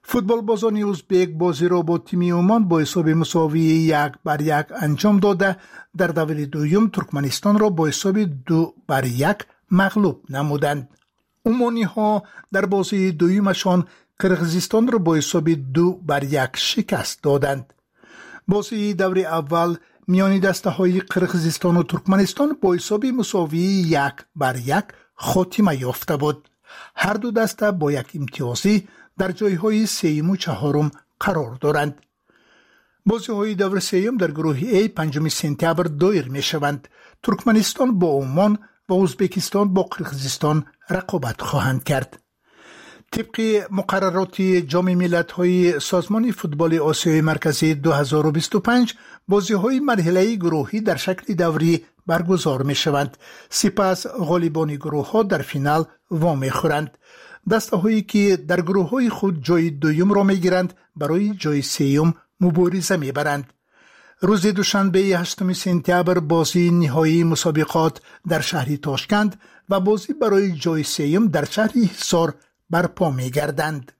فوتبالبازان ازبک بازی را با تیم عمان با حساب مساوی یک بر یک انجام داده در دور دوم ترکمنستان را با حساب دو بر یک مغلوب نمودند. عمانی ها در بازی دومشان قرقیزستان را با حساب دو بر یک شکست دادند. بازی دور اول میان دسته های قرقیزستان و ترکمنستان با حساب مساوی یک بر یک خاتمه یافته بود. هر دو دسته با یک امتیازی در جایهای سوم و چهارم قرار دارند. بازی های دور سوم در گروه ای پنجم سپتامبر دایر می شوند. ترکمنستان با عمان و ازبکستان با قرقیزستان رقابت خواهند کرد. طبق مقررات جام ملت‌های سازمان فوتبال آسیای مرکزی دو هزار و بیست و پنج بازی‌های مرحله گروهی در شکل دوری برگزار می‌شوند. سپس غالبان گروه‌ها در فینال وام می‌خورند. دسته‌هایی که در گروه‌های خود جای دوم را می‌گیرند برای جای سوم مبارزه می‌برند. روز دوشنبه هشتم سپتامبر بازی نهایی مسابقات در شهر تاشکند و بازی برای جای سوم در شهر حصار برپا می گردند.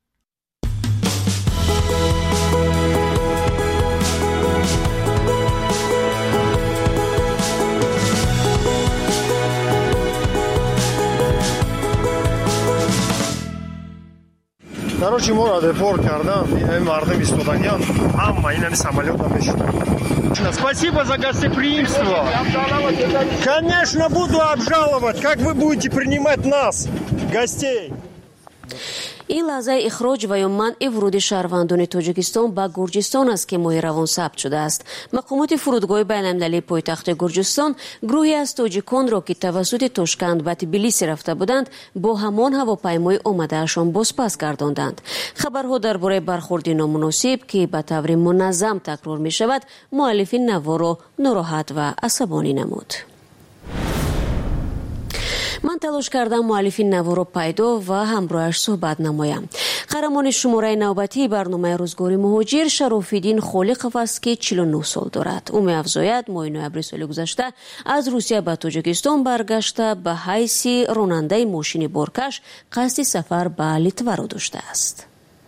Короче, мора депорт кардан, им мардам истодагиан, ҳама инами самолёта мешуд. Спасибо за гостеприимство. Конечно, буду обжаловать. Как вы будете принимать нас, гостей? این لحظه اخراج و یا منع ورود شهروندان تاجیکستان به گرجستان است که ماه روان ثبت شده است. مقامات فرودگاه بین‌المللی پایتخت گرجستان گروهی از تاجیکان را که توسط تاشکند و تبلیسی رفته بودند با همان هواپیمای آمده‌شان بازپس گرداندند. خبرها درباره برخورد نامناسب که به طور منظم تکرار می شود مؤلف نوا را ناراحت و عصبانی نمود. من تلاش کردم مؤلف نوا را پیدا و همراهش صحبت نمایم. قهرمان شماره نوبتی برنامه روزگار مهاجر شراف‌الدین خالقов است که چهل و نه سال دارد. او می‌افزاید ماه نوامبر سال گذشته از روسیه به تاجیکستان برگشته به حیث راننده ماشین بارکش قصد سفر به لیتوا را داشته است.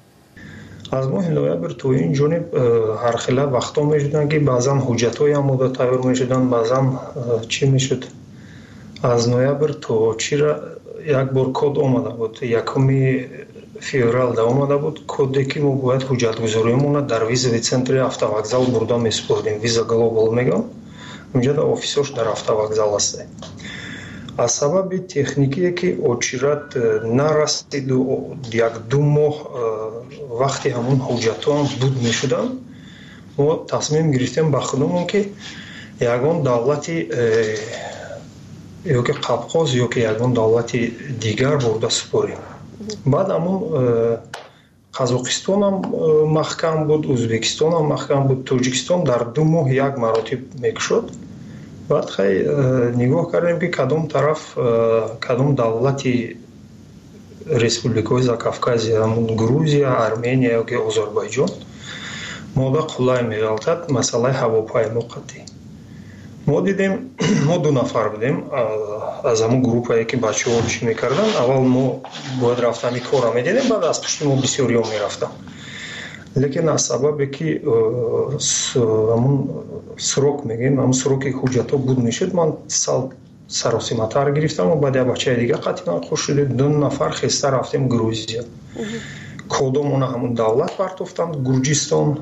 از ماه نوامبر تو این جانب هر خیلی وقتا می‌شدن که بعضا حجت‌های آماده تیار می‌شدن، بعضا چی می‌شد؟ از نوامبر تو چرا یک بار کد آمده بود، یکمی فеврал دا آمده بود کدی که ما باید حجت گذاریمون در ویزا центре автовокзал برده میسپردیم. ویزا گلوبال میگم، اونجا در آفیسش در автовокзал است. از سبب تکنیکی که اوچرات نرسید و یک دو ماه وقتی همون حجت هم بود میشدن، ما تصمیم گرفتیم با خودمون که یگان دولتی یا که قبقاز یا که یگان دولتی دیگر برده سپاریم. بعد همون قزاقستان هم محکم بود، ازبکستان هم محکم بود، تاجیکستان در دو ماه یک مراتب میکشد. بعد خیلی نگاه کردیم که کدام طرف کدام دولتی республикаи Закавказья, Грузия, Армения yoki Ozarbayjon moda qulay me'yorda masalai havopoyma qat'i. ما دیدیم ما دو نفر بودیم از همون گروهی که بچه‌ها چی می‌کردن. اول ما باید رفتن کارا می‌دیدیم، بعد از پشت ما بسیاری ها می‌رفتن. لیکن از سببی که همون سروک میگیم، همون سروکی حجتا بود میشد، من سال سراسیمتر گرفتم و بعد بچه دیگه قطعا خوش شده. دو نفر خسته رفتیم گروزیا. کدومون همون دولت برتفتن گرجستان.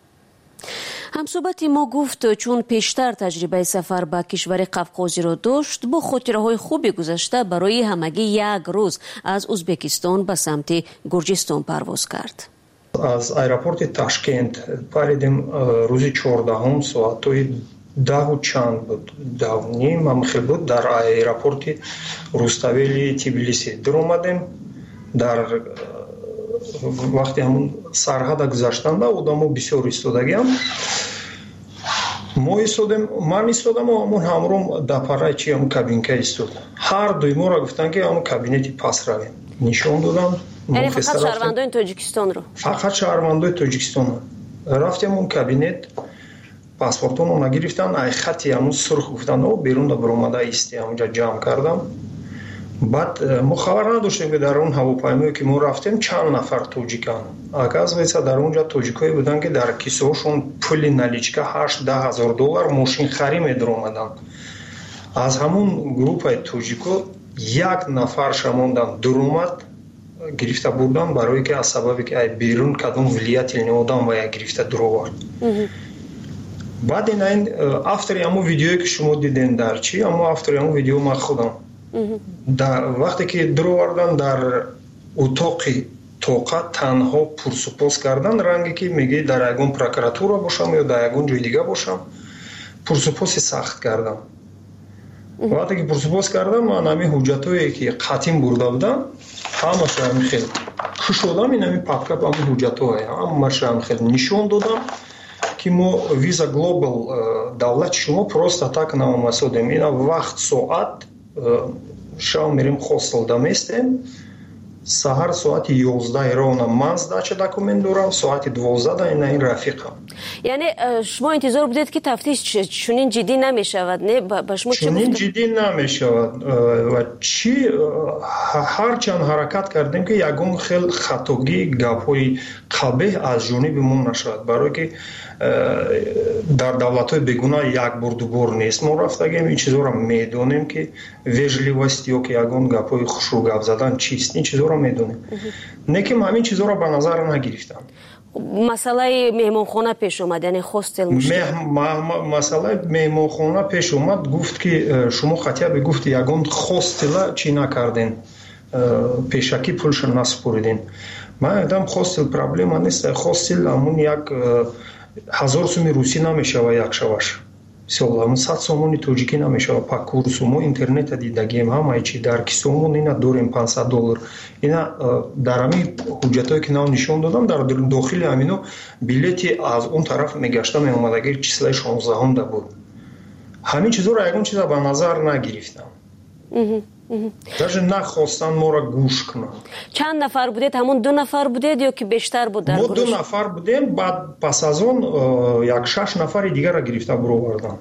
همصحبت ما گفت چون پیشتر تجربه سفر به کشور قفقازی را داشت، با خاطره های خوبی گذشته برای همگی یک روز از ازبکستان به سمت گرجستان پرواز کرد. از ایرپورت تاشکند پریدیم روزی چهاردهم ساعتای ده و چند بود، ده و نیم هم خیلی بود. در ایرپورت روستاویلی تبلیسی در اومدیم. در وقتی همون سرحد گذاشتن و آدم‌ها بسیار ایستادگیم. ما ایستادیم، من ایستادم و همون همروم در پرای چی همون کابینکه ایستاد. هر دوی ما را گفتن که همون کابینتی پس رویم. نشان دادم. یعنی فقط شهروندان تاجیکستان رو؟ فقط شهروندان تاجیکستان رفتیم اون کابینت، پاسپورتون رو نگرفتن، ای خطی همون سرخ گفتن و بیرون در برامده ایستی همونجا جمع کردم. بعد ما خبر نداشتیم که در اون هواپیمایی که ما رفتیم چند نفر توجیکان. اکاز در اونجا توجیکایی بودن که در کیسه هاشون پول نالیچکا هشت ده هزار دلار ماشین خری میدر اومدن. از همون گروه توجیکو یک نفر شموندن در اومد گرفته بردن برای که از سببی که بیرون کدوم ولیت نمودن و یک گرفته در آورد. بعد این این افتری همون ویدیویی که شما دیدین در چی؟ اما افتری همون ویدیو من خودم در وقتی که در آوردن در اتاق توقع تنها پرسپوس کردن رنگی که میگه در یگون پروکراتورا باشم یا در یگون جای دیگه باشم پرسپوس سخت کردم. وقتی که پرسپوس کردم من همین حجتایی که قطیم برده بودم همش همین خیلی کشودم این همین پاپکپ همین حجتایی همش همین خیلی نشون دادم که ما ویزا گلوبال دولت شما پروست так намасудем اینا وقت ساعت شام میریم хостел دمیستیم سحر ساعت یازده ровно من здача документ دارم ساعت دوازده این این رفیقم. یعنی شما انتظار بودید که تفتیش چنین جدی نمیشود نه با شما چه چنین جدی نمیشود و چی هر چند حرکت کردیم که یگون خیلی خطاگی گپ‌های قبیح از جانب ما نشود برای که در دولت‌های بگونه یک بار دو بار نیست ما رفتگیم این چیزا رو میدونیم که وежливость یا که یگون گپ‌های خوشو گپ زدن چیست این چیزا رو میدونیم نه که همین چیزا رو به نظر نگرفتم. مسئله مهمانخانه پیش اومد یعنی هاستل مشکل مسئله مهمانخانه پیش اومد گفت که شما خطیه بگفت یگون هاستل چی نکردین پیشکی پولش نسپردین. من ادام هاستل پرابلم نیست هاستل همون یک هزار سومی روسی نمیشه و یک شوش مثلا همون صد سومونی توجیکی نمیشه و پا کورسومو اینترنت دیدگیم همه چی در کیسومون اینا داریم پانصد دلار اینا در همین حجتایی که نام نشون دادم در داخل همینو بلیتی از اون طرف میگشتم میومدگی چیزای شانزده هم ده بود همین چیزا رو یکون چیزا به نظر نگرفتم даже نخواستن ما را گوش کنن. چند نفر بودید؟ همون دو نفر بودید یا که بیشتر بود در ما گروه؟ دو نفر بودیم بعد پس از اون یک شش نفر دیگر را گرفته برو بردن.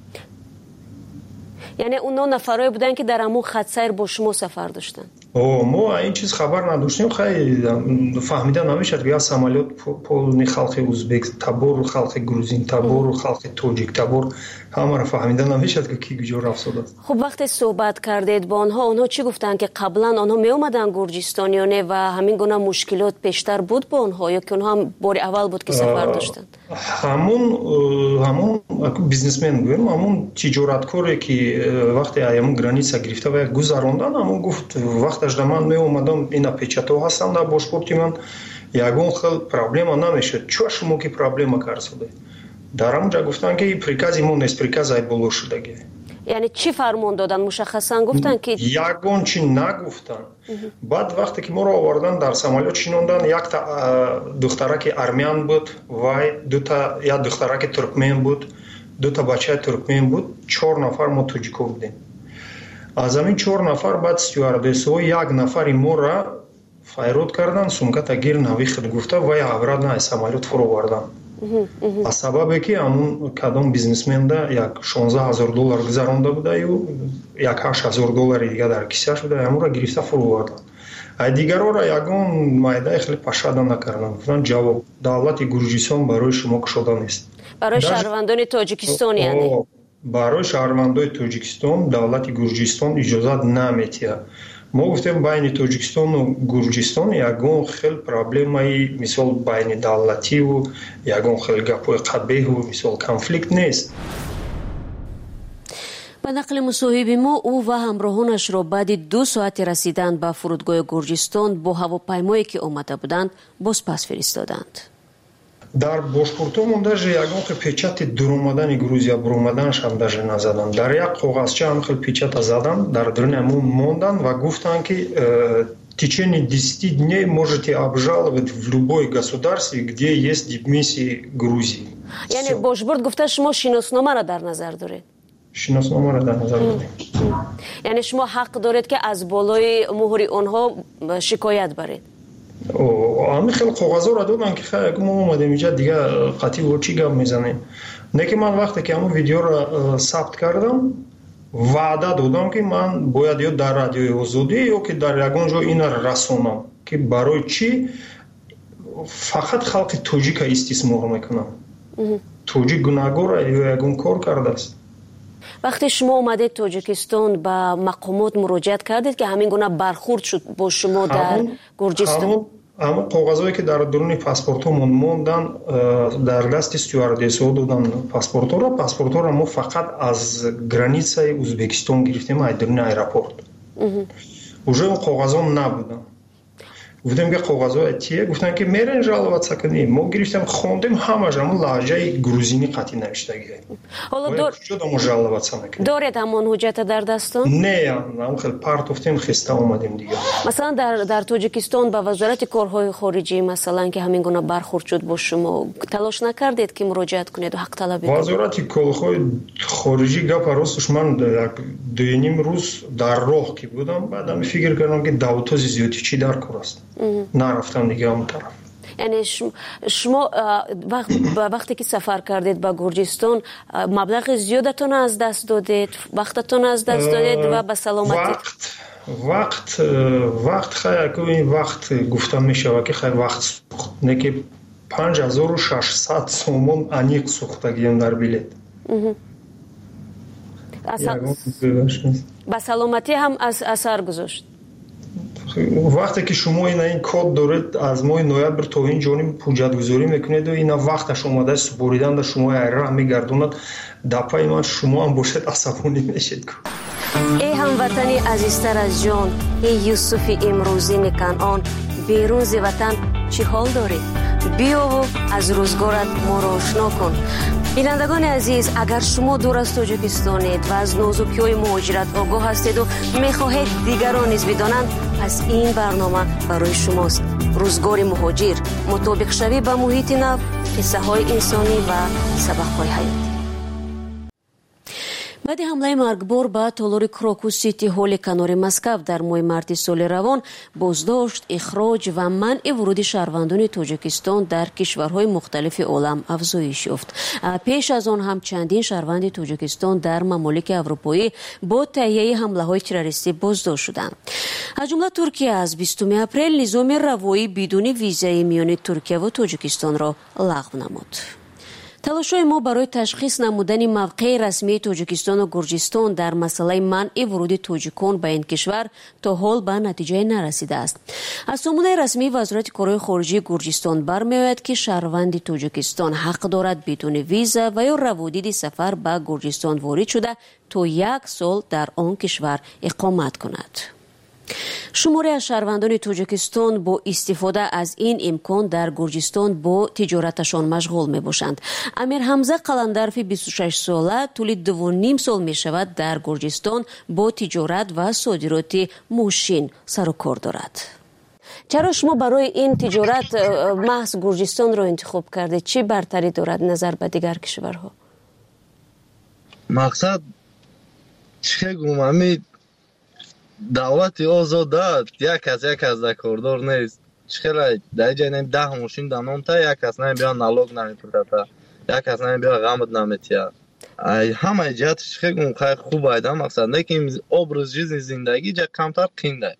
یعنی اون نه نفرایی بودن که در همون خط سیر با شما سفر داشتن؟ او ما این چیز خبر نداشتیم خیلی فهمیدن نمیشد که یا سمالیات پولنی خلق ازبک تبور خلق گروزین تبور خلق توجیک تبور همه را فهمیدن نمیشد که کی کجا رفت شده. خب وقتی صحبت کردید با آنها اونها چی گفتن که قبلا آنها می اومدن گرجستانیانه و همین گونه مشکلات پیشتر بود با آنها یا که اونها هم بار اول بود که سفر داشتن؟ همون همون بیزنسمن گویم همون تجارتکاری که وقتی ایامون گرانیسا گرفته و گذراندن همون گفت وقتش در من می اومدم اینا پیچتو هستم در باشپورتی من یگون خیلی پرابلم نمیشد چه شما که پرابلم کار شده در اونجا گفتن که پریکازی مون نیست پریکازای بلو شدگی. یعنی چی فرمان دادن مشخصا گفتن که یگون چی نگفتن. بعد وقتی که ما رو آوردن در سمالیات شینوندن یک تا دخترک ارمیان بود و دو تا یا دخترک ترکمن بود دو تا بچه ترکمن بود چهار نفر ما توجیکو بودیم. از همین چهار نفر بعد استوردسو یک نفر ما را فایرود کردن سومکت گیر نوی خود گفته و یا عبراد نه سمالیات فرو بردن. از سببی که همون کدام بیزنسمن ده یک شانزده هزار دلار گذرانده بوده و یک هشت هزار دلار دیگه در کیسه‌اش بوده همون را گرفته فرو بردن. دیگر را یگون مایده خیلی پشاده نکردن گفتن جواب دولت گرجستان برای شما کشوده نیست. برای شهروندان تاجیکستان یعنی برای شهروندان تاجیکستان دولت گرجستان اجازه نمیده. ما گفتیم بین تاجیکستان و گرجستان یگون خیلی پرابلمای مثال بین دولتی و یگون خیلی گپای قبیح و مثال کنفلیکت نیست. به نقل مصاحبه ما او و همراهانش را بعد دو ساعت رسیدن به فرودگاه گرجستان با هواپیمایی که آمده بودند باز پس فرستادند. در باشپورتمون даже یگون که پیچت در اومدن گروزیا بر اومدنش هم даже نزدن. در یک کاغذچه هم خیلی پیچت زدن در درونمون موندن و گفتن که в течение десяти дней можете обжаловать в любой государстве, где есть дипмиссии Грузии. یعنی باشبورد گفته شما شناسنامه را در نظر دارید. شناسنامه را در نظر دارید. یعنی شما حق دارید که از بالای مهر آنها شکایت برید. او همین خیلی کاغذا را دادن که خیلی ما اومدیم اینجا دیگه قطعی و چی گپ میزنیم. نه که من وقتی که همون ویدیو را ثبت کردم ваъда додам ки ман бояд ё дар радиои озодӣ ё ки дар ягон ҷо ина расонам ки барои чӣ фақат халқи тоҷика истисмор мекунам. тоҷик гунаҳгора ё ягон кор кардааст. вақте шумо омадед тоҷикистон ба мақомот муроҷиат кардед ки ҳамин гуна бархурд шуд бо шумо дар гурҷистон? ҳамон қоғазҳое ки дар дуруни паспортҳомон мондан дар дасти стюардесаҳо додан паспортҳоро паспортҳоро мо фақат аз границаи ӯзбекистон гирифтем аз дуруни аэропорт. уже он қоғазҳо набуданд. гуфтем ки қоғазҳои тие гуфтанд ки мерен жаловатса кунем. мо гирифтем хондем ҳамаш ҳамон лаҳҷаи грузинӣ қатъи навиштагӣ. ҳоло шудамо жаловатса мекунем. доред ҳамон ҳуҷҷата дар дастон? не ҳам хел партофтем хиста омадем дига. масалан дар дар тоҷикистон ба вазорати корҳои хориҷӣ масалан ки ҳамин гуна бархурд шуд бо шумо талош накардед ки муроҷиат кунед ва ҳақталабӣ кунед? вазорати корҳои хориҷӣ гапа росташ ман як дуюним рӯз дар роҳ ки будам баъдам фикр кардам ки давлатози зиёдичӣ дар кор аст. нарафтам дига он тараф. яъне шумо вақте ки сафар кардед ба гурҷистон маблағи зиёдатон аз даст додед, вақтатон аз даст додед ва ба саломатӣ? вақт вақт хай якоин вақт гуфта мешавад ки хай вақт сӯхт не ки панҷ ҳазору шашсад сомон аниқ сӯхтагиам дар билет. ба саломатӣ ҳам асар гузошт? вақте ки шумо ина ин код доред аз моҳи ноябр то ин ҷониб ҳуҷҷатгузорӣ мекунеду ина вақташ омадаи супоридан дар шумои айраҳ мегардонад дапаи ман шумо ҳам бошед асабонӣ мешед. эй ҳамватани азизтар аз ҷон, эй Юсуфи имрӯзини Канъон, берун зи ватан чӣ ҳол дорӣ? биёву аз рӯзгорат моро ошно кун. бинандагони азиз, агар шумо дур аз тоҷикистонед ва аз нозукиҳои муҳоҷират огоҳ ҳастеду мехоҳед дигарон низ бидонанд, пас ин барнома барои шумост. рӯзгори муҳоҷир, мутобиқшавӣ ба муҳити нав, қиссаҳои инсонӣ ва сабақҳои ҳаётӣ. баъди ҳамлаи маргбор ба толори Крокус Сити ҳолли канори Москав дар моҳи марти соли равон боздошт, ихроҷ ва манъи вуруди шаҳрвандони Тоҷикистон дар кишварҳои мухталифи олам афзоиш ёфт. пеш аз он ҳам чандин шаҳрванди Тоҷикистон дар мамолики аврупоӣ бо таҳияи ҳамлаҳои террористӣ боздошт шуданд. аз ҷумла Туркия аз бистуми апрел низоми равоӣ бидуни визаи миёни Туркия ва Тоҷикистонро лағв намуд. талошҳои мо барои ташхис намудани мавқеи расмии Тоҷикистону Гурҷистон дар масъалаи манъи вуруди тоҷикон ба ин кишвар то ҳол ба натиҷае нарасидааст. аз сомонаи расмии вазорати корҳои хориҷии Гурҷистон бармеояд ки шаҳрванди Тоҷикистон ҳақ дорад бидуни виза ва ё раводиди сафар ба Гурҷистон ворид шуда то як сол дар он кишвар иқомат кунад. шуморе аз шаҳрвандони Тоҷикистон бо истифода аз ин имкон дар Гурҷистон бо тиҷораташон машғул мебошанд. Амир Ҳамза Қаландарфи бисту шаш сола тӯли дувоним сол мешавад дар Гурҷистон бо тиҷорат ва содироти мошин сару кор дорад. чаро шумо барои ин тиҷорат маҳз Гурҷистонро интихоб кардед? чӣ бартарӣ дорад назар ба дигар кишварҳо? мақсад чӣ гумами давлати озода як аз як аз кордор нест. чихела дар ҷайнам даҳ мошин данонта як аз намебиён налог намепурдата, як аз намебиён ғамд наметия. ҳамаи ҷиҳати чихегум хай хуб айда мақсад лекин образ жизни зиндагӣ ҷа камтар қинда.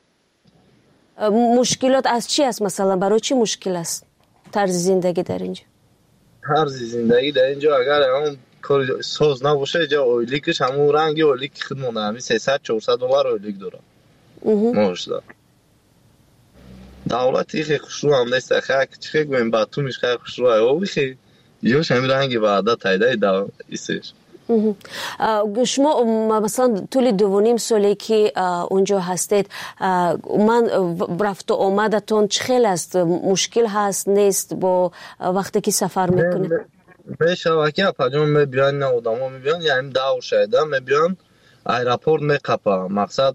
мушкилот аз чӣ аст? масалан барои чӣ мушкил аст тарзи зиндагӣ дар инҷо? тарзи зиндагӣ дар инҷо агар он кори соз набоша ҷа ойликаш ҳамун ранги ойлики худ монда ҳамин сесад чорсад доллар ойлик дорад моҳшда. давлати ихе хушрӯ ҳам нест. хак чихе гӯем ба тумиш хай хушрӯ айовихе ёш ҳамин ранги ба ада тайдаи да исеш. шумо масалан тӯли дувоним соле ки онҷо ҳастед, ман рафту омадатон чӣ хел аст? мушкил ҳаст нест бо вақте ки сафар мекунед? мешавад ки апаҷон мебиён на одамо мебиён яъни дав шайда мебиён аэропорт меқапа. мақсад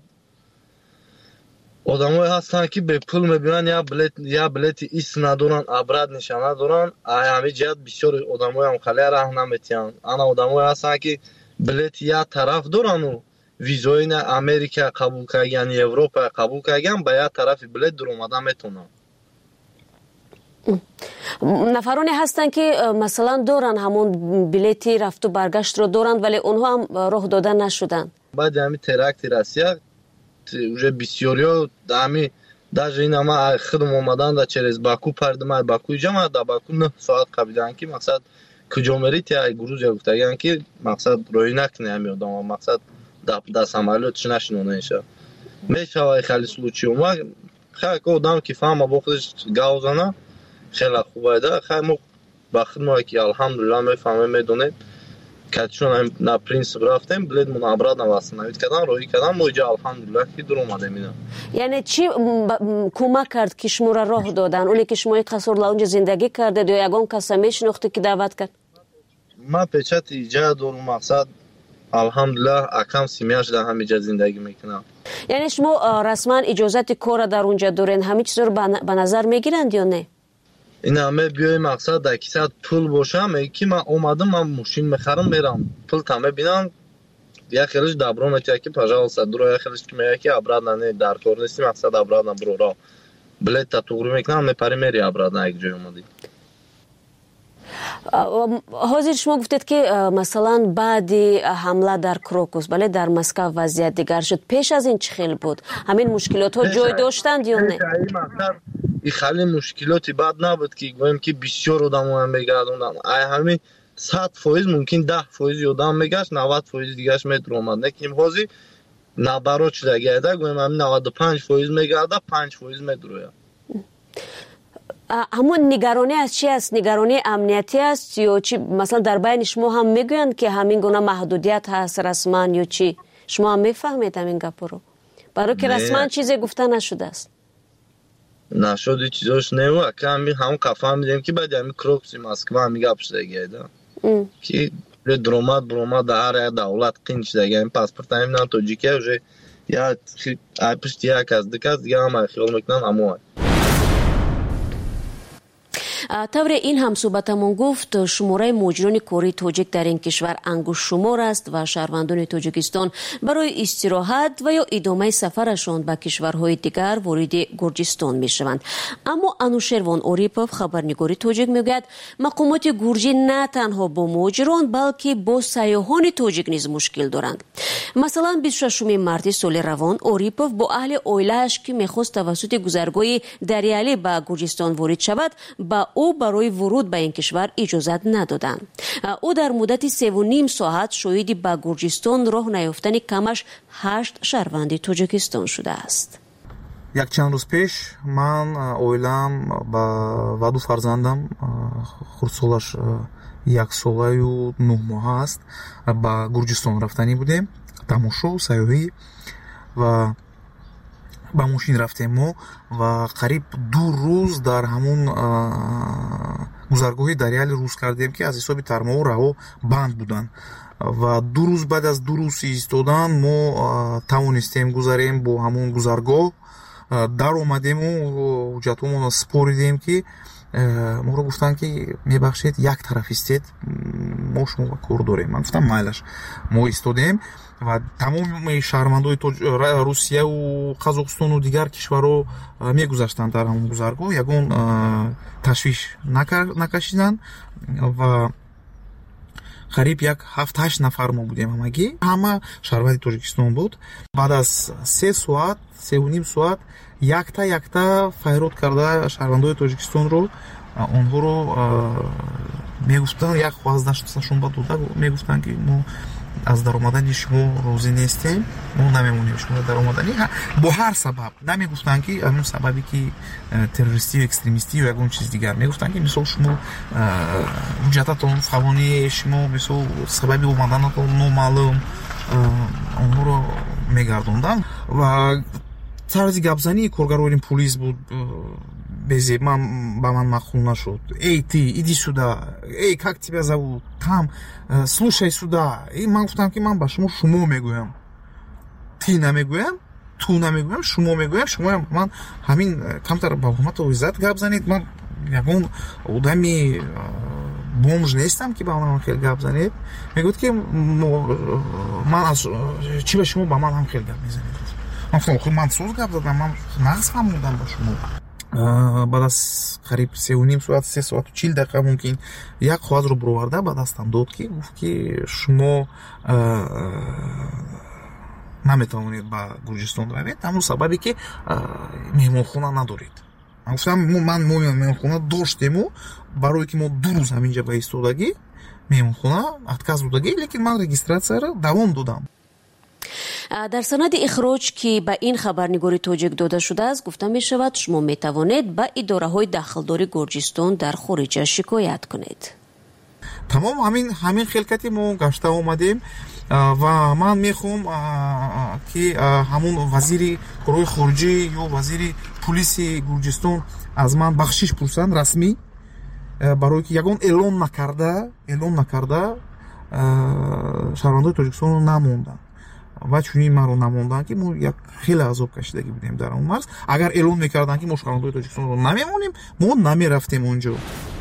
одамое ҳастанд ки бепул мебиён я билет я билети ис надоранд, абрат ниша надоранд. ҳамин ҷиҳат бисёр одамое ҳам хале раҳ наметиҳанд. ана одамое ҳастанд ки билети як тараф доранду визои на Америка қабул кардаган, Европа қабул кардаган ба як тарафи билет дуромада метавонанд. нафароне ҳастанд ки масалан доранд ҳамон билети рафту баргашт-ро доранд, вале онҳо ҳам роҳ дода нашуданд. баъди ҳамин теракти Россия уже бисёриё ҳами даже ин ҳама худм омаданд через Баку пардима Баку ҷама да Баку нӯҳ соат қабиданд ки мақсад куҷо мерид я Грузия гуфтаганд ки мақсад роҳӣ накунӣ ҳами одам мақсад да самолётш нашинонеша мешава хали случай ума хай ко одам ки фаҳма бо худаш гавзана хела хубайда хай мо ба худмо ки алҳамдулилла мефаҳмем медонем катшон на принцип рафтем билет мон обратно восстановить кардан роҳӣ кардан мо иҷа алҳамдулилла ки дур омадем ина. Яъне чӣ кӯмак кард ки шуморо роҳ додан? Оне ки шумо қаср лаунҷ зиндагӣ кардед ё ягон каса мешинохте ки даъват кард? ман печати иҷа дорум мақсад алҳамдулилла акам семьяш дар ҳамиҷа зиндагӣ мекунам. Яъне шумо расман иҷозати кора дар онҷа дорен, ҳамин чизро ба назар мегиранд ё не? ин ҳаме биёи мақсад дар кисат пул бошам ки ман омадам ман мошин мехарам мерам пул там мебинам як хелиш дабро метия ки пожалуйста дуро як хелиш ки мея ки обратно не дар кор нести мақсад обратно броро билета туғри мекунам мепари мери обратно як ҷой омадӣ. ҳозир шумо гуфтед ки масалан баъди ҳамла дар Крокус бале дар Москва вазъият дигар шуд. пеш аз ин чӣ хел буд? ҳамин мушкилотҳо ҷой доштанд ё не? и хали мушкилоти бад набуд ки гӯем ки бисёр одамоам мегардонданд ай ҳамин сад фоиз мумкин даҳ фоизи одам мегашт навад фоизи дигаш медуромад лекин ҳозир набарот шуда гайда гӯем ҳамин наваду панҷ фоиз мегарда панҷ фоиз медурояд. ҳамон нигаронӣ аз чи аст? Нигаронии амниятӣ аст ё чи? Масалан дар байни шумо ҳам мегӯянд ки ҳамин гуна маҳдудият ҳаст расман ё чи? шумо ҳам мефаҳмед ҳамин гапҳоро? барои ки расман чизе гуфта нашудааст. нашуди чизош нева ка ҳамин ҳамон кафаҳмидем ки баъди ҳамин Крокуси Москва ҳамин гап шудагиайда ки дуромад буромад дар ҳар як давлат қин шудаги ҳамин паспорт ҳамин тоҷикия уже як ай пишти як аз дикас дига ҳама хиёл мекунанд ҳамон. тавре ин ҳам суҳбатамон гуфт шумораи муҳоҷирони кории тоҷик дар ин кишвар ангушшумор аст ва шаҳрвандони Тоҷикистон барои истироҳат ва ё идомаи сафарашон ба кишварҳои дигар вориди Гурҷистон мешаванд. Аммо Анушервон Орипов, хабарнигори тоҷик, мегӯяд мақомоти гурҷӣ на танҳо бо муҳоҷирон балки бо сайёҳони тоҷик низ мушкил доранд. Масалан бисту шашуми марти соли равон Орипов бо аҳли оилааш ки мехост тавассути гузаргоҳи Дариалӣ ба Гурҷистон ворид шавад ба ӯ барои вуруд ба ин кишвар иҷозат надоданд. ӯ дар муддати севу ним соат шоҳиди ба Гурҷистон роҳ наёфтани камаш ҳашт шаҳрванди Тоҷикистон шудааст. якчанд рӯз пеш ман оилаам ва ду фарзандам хурдсолаш яксолаю нӯҳ моҳа аст ба Гурҷистон рафтанӣ будем тамошо сайёҳӣ ва ба мошин рафтем мо ва қариб ду рӯз дар ҳамон гузаргоҳи Дариалӣ рӯз кардем ки аз ҳисоби тармоҳо раҳо банд буданд ва ду рӯз баъд аз ду рӯз истодан мо тавонистем гузарем бо ҳамон гузаргоҳ дар омадему ҳуҷҷатҳоамонро супоридем ки моро гуфтанд ки мебахшед як тарафистед мо шумо кор дорем. Ман гуфтам майлаш. Мо истодем ва тамоми шаҳрвандои Русияу Қазоқистону дигар кишварҳо мегузаштанд дар ҳамон гузаргоҳ, ягон ташвиш накашиданд ва қариб як ҳафт ҳашт нафар мо будем ҳамагӣ. Ҳама шаҳрванди Тоҷикистон буд. Баъд аз се соат севу ним соат якта якта файрод карда шаҳрвандои Тоҷикистонро онҳоро мегуфтанд як вазнашон ба дода мегуфтанд ки мо аз даромадани шумо розӣ нестем, мо намемонем шумо даромаданӣ бо ҳар сабаб. Намегуфтанд ки ҳамон сабаби ки террористӣ ё экстремистӣ ё ягон чиз дигар. Мегуфтанд ки мисол шумо ҳуҷҷататон фалони шумо мисол сабаби омаданатон номаълум онҳоро мегардонданд ва тарзи гапзании коргарони полис буд безеб. Ман ба ман мақул нашуд. Эй ты, иди сюда. Эй, как тебя зовут? Там, слушай сюда. И ман гуфтам ки ман ба шумо шумо мегӯям. Ти намегӯям, ту намегӯям, шумо мегӯям. Шумо ман ҳамин камтар ба ҳурмату иззат гап занед. Ман ягон одами бомж нестам ки ба ман хел гап занед. Мегӯяд ки ман аз чи ба шумо ба ман ҳам хел гап мезанед. Ман соз гап дадам, ман нағз фаҳмудам ба шумо. баъд аз қариб се ним соат се соату чил дақиқа мумкин як қоғазро буроварда ба дастам дод ки гуфт ки шумо наметавонед ба Гурҷистон равед ҳамун сабабе ки меҳмонхона надоред. гуфтам ман мо меҳмонхона доштему барое ки мо ду рӯз ҳаминҷа ба истодагӣ меҳмонхона отказ додагӣ лекин ман регистратсияро давом додам. дар санади ихроҷ ки ба ин хабарнигори тоҷик дода шудааст гуфта мешавад шумо метавонед ба идораҳои дахлдори Гурҷистон дар хориҷа шикоят кунед. тамом ҳамин ҳамин хелкати мо гашта омадем ва ман мехоҳам ки ҳамун вазири корҳои хориҷӣ ё вазири пулиси Гурҷистон аз ман бахшиш пурсанд расмӣ барое ки ягон эълон накарда эълон накарда шаҳрвандои Тоҷикистонро намонданд ва чунин маро намонданд ки мо як хеле азоб кашидагӣ будем дар он марз. агар эълон мекарданд ки мо шаҳрвандои Тоҷикистонро намемонем мо намерафтем онҷо.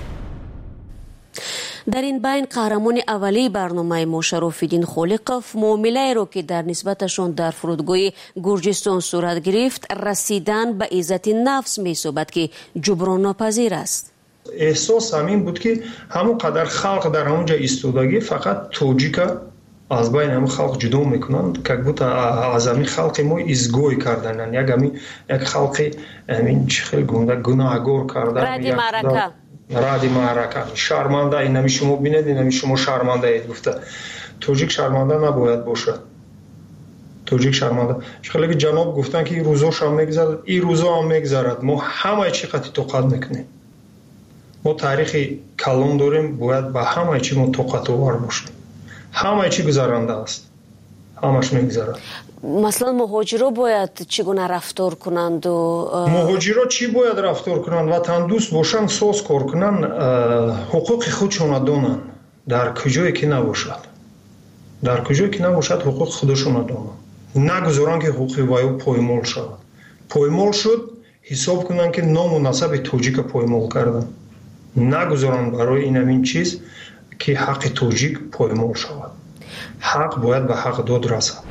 дар ин байн қаҳрамони аввалии барномаи мо Шарофиддин Холиқов муомилаеро ки дар нисбаташон дар фурудгоҳи Гурҷистон сурат гирифт расидан ба иззати нафс меҳисобад ки ҷуброннопазир аст. эҳсос ҳамин буд ки ҳамон қадар халқ дар онҷа истодагӣ фақат тоҷика аз байни ҳамин халқ ҷудо мекунанд как будто аз ҳамин халқи мо изгой кардананд як ҳамин як халқи ҳамин чӣ хел гунда гунаҳгор кардан ради маърака ради маърака шарманда инами шумо бинед инами шумо шармандаед гуфта тоҷик шарманда набояд бошад. тоҷик шарманда шхелеги ҷаноб гуфтанд ки рӯзошам мегзарад ин рӯзоам мегзарад мо ҳамаи чӣ қадри тоқат мекунем. мо таърихи калон дорем бояд ба ҳамаи чӣ мо тоқатовар бошем. ҳамаи чӣ гузаранда аст ҳамаш мегзарад. маслан муҳоҷиро бояд чӣ гуна рафтор кунанду муҳоҷиро чӣ бояд рафтор кунанд ватандӯст бошанд соз кор кунанд ҳуқуқи худшона донанд дар куҷое ки набошад дар куҷое ки набошад ҳуқуқи худшона донанд нагузоранд ки ҳуқуқи ваё поймол шавад. поймол шуд ҳисоб кунанд ки ному насаби тоҷика поймол карданд нагузоранд барои ин ҳамин чиз ки ҳаққи тоҷик поймол шавад. ҳақ бояд ба ҳақ дод расад.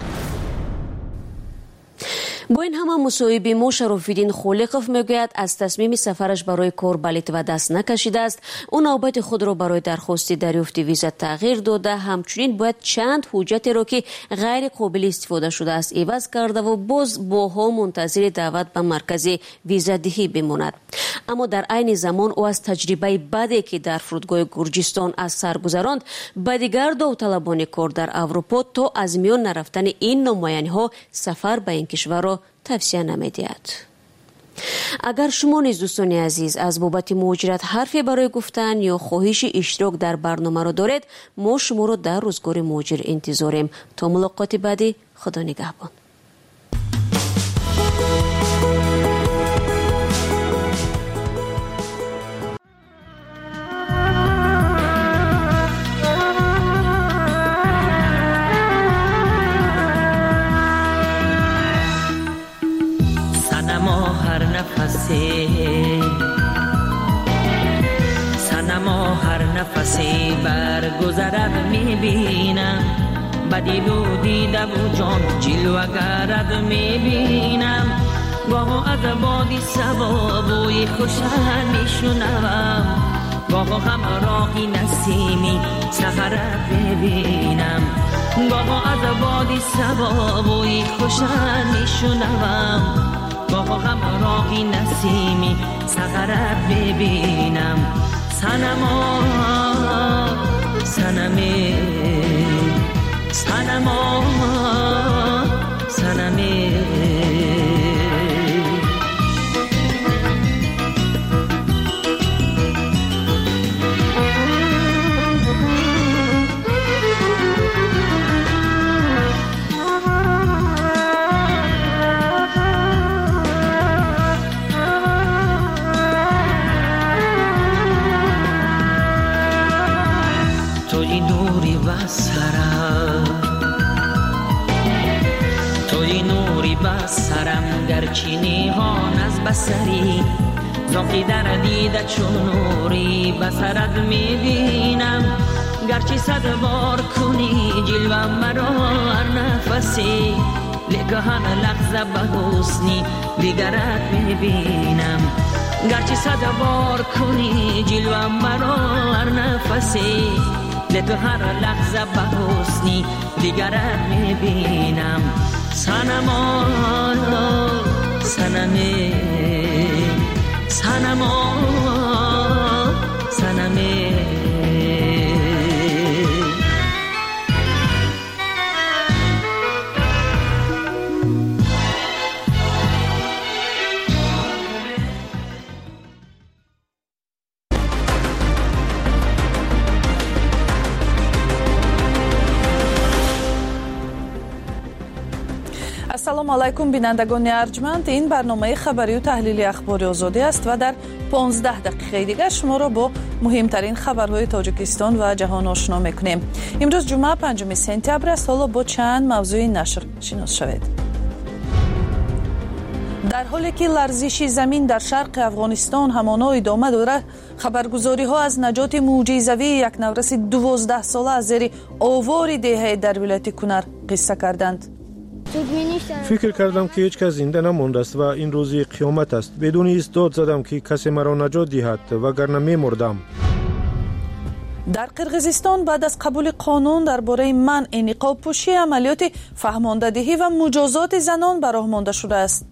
бо ин ҳама мусоҳиби мо Шарофиддин Холиқов мегӯяд аз тасмими сафараш барои кор ба Литва даст накашидааст. ӯ навбати худро барои дархости дарёфти виза тағйир дода ҳамчунин бояд чанд ҳуҷҷатеро ки ғайриқобили истифода шудааст иваз кардаву боз боҳо мунтазири даъват ба маркази визадиҳӣ бимонад. аммо дар айни замон ӯ аз таҷрибаи баде ки дар фурудгоҳи Гурҷистон аз сар гузаронд ба дигар довталабони кор дар Аврупо то аз миён нарафтани ин номояниҳо сафар ба ин кишварро тавсия намедиҳад. агар шумо низ дӯстони азиз аз бобати муҳоҷират ҳарфе барои гуфтан ё хоҳиши иштирок дар барномаро доред мо шуморо дар рӯзгори муҳоҷир интизорем. то мулоқоти баъдӣ худо нигаҳбон. سنما هر نفسی برگذرد میبینم بدی و دیده و جان جلوه گرد میبینم گاه از بادی سبا بوی خوشن میشنوم گاه هم راهی نسیمی سحرت میبینم گاه از بادی سبا بوی خوشن میشنوم گاه هم راهی نسیمی سحرت ببینم سنما سنمی سنما سنمی سرم گرچه نیهان از بسری زاقی در دیده چون نوری بسرت میبینم گرچه صد بار کنی جلوه مرا هر نفسی لیکه همه لحظه به حسنی دیگرت میبینم گرچه صد بار کنی جلوم برا هر نفسی لطو هر لحظه به حسنی دیگرت میبینم سنما سنمه سنما سنمه ассалому алайкум бинандагони арҷманд, ин барномаи хабарию таҳлили ахбори озодӣ аст ва дар понздаҳ дақиқаи дигар шуморо бо муҳимтарин хабарҳои Тоҷикистон ва ҷаҳон ошно мекунем. имрӯз ҷумъа панҷуми сентябр аст. ҳоло бо чанд мавзӯи нашр шинос шавед. дар ҳоле ки ларзиши замин дар шарқи Афғонистон ҳамоно идома дорад, хабаргузориҳо аз наҷоти мӯъҷизавии як навраси дувоздаҳсола аз зери овори деҳаи дар вилояти Кунар қисса карданд. фикр кардам ки ҳеҷ кас зинда намондааст ва ин рӯзи қиёмат аст. бедуни ист дод задам ки касе маро наҷот диҳад, вагарна мемурдам. дар Қирғизистон баъд аз қабули қонун дар бораи манъи ниқобпӯшӣ амалиёти фаҳмондадиҳӣ ва муҷозоти занон ба роҳ монда шудааст.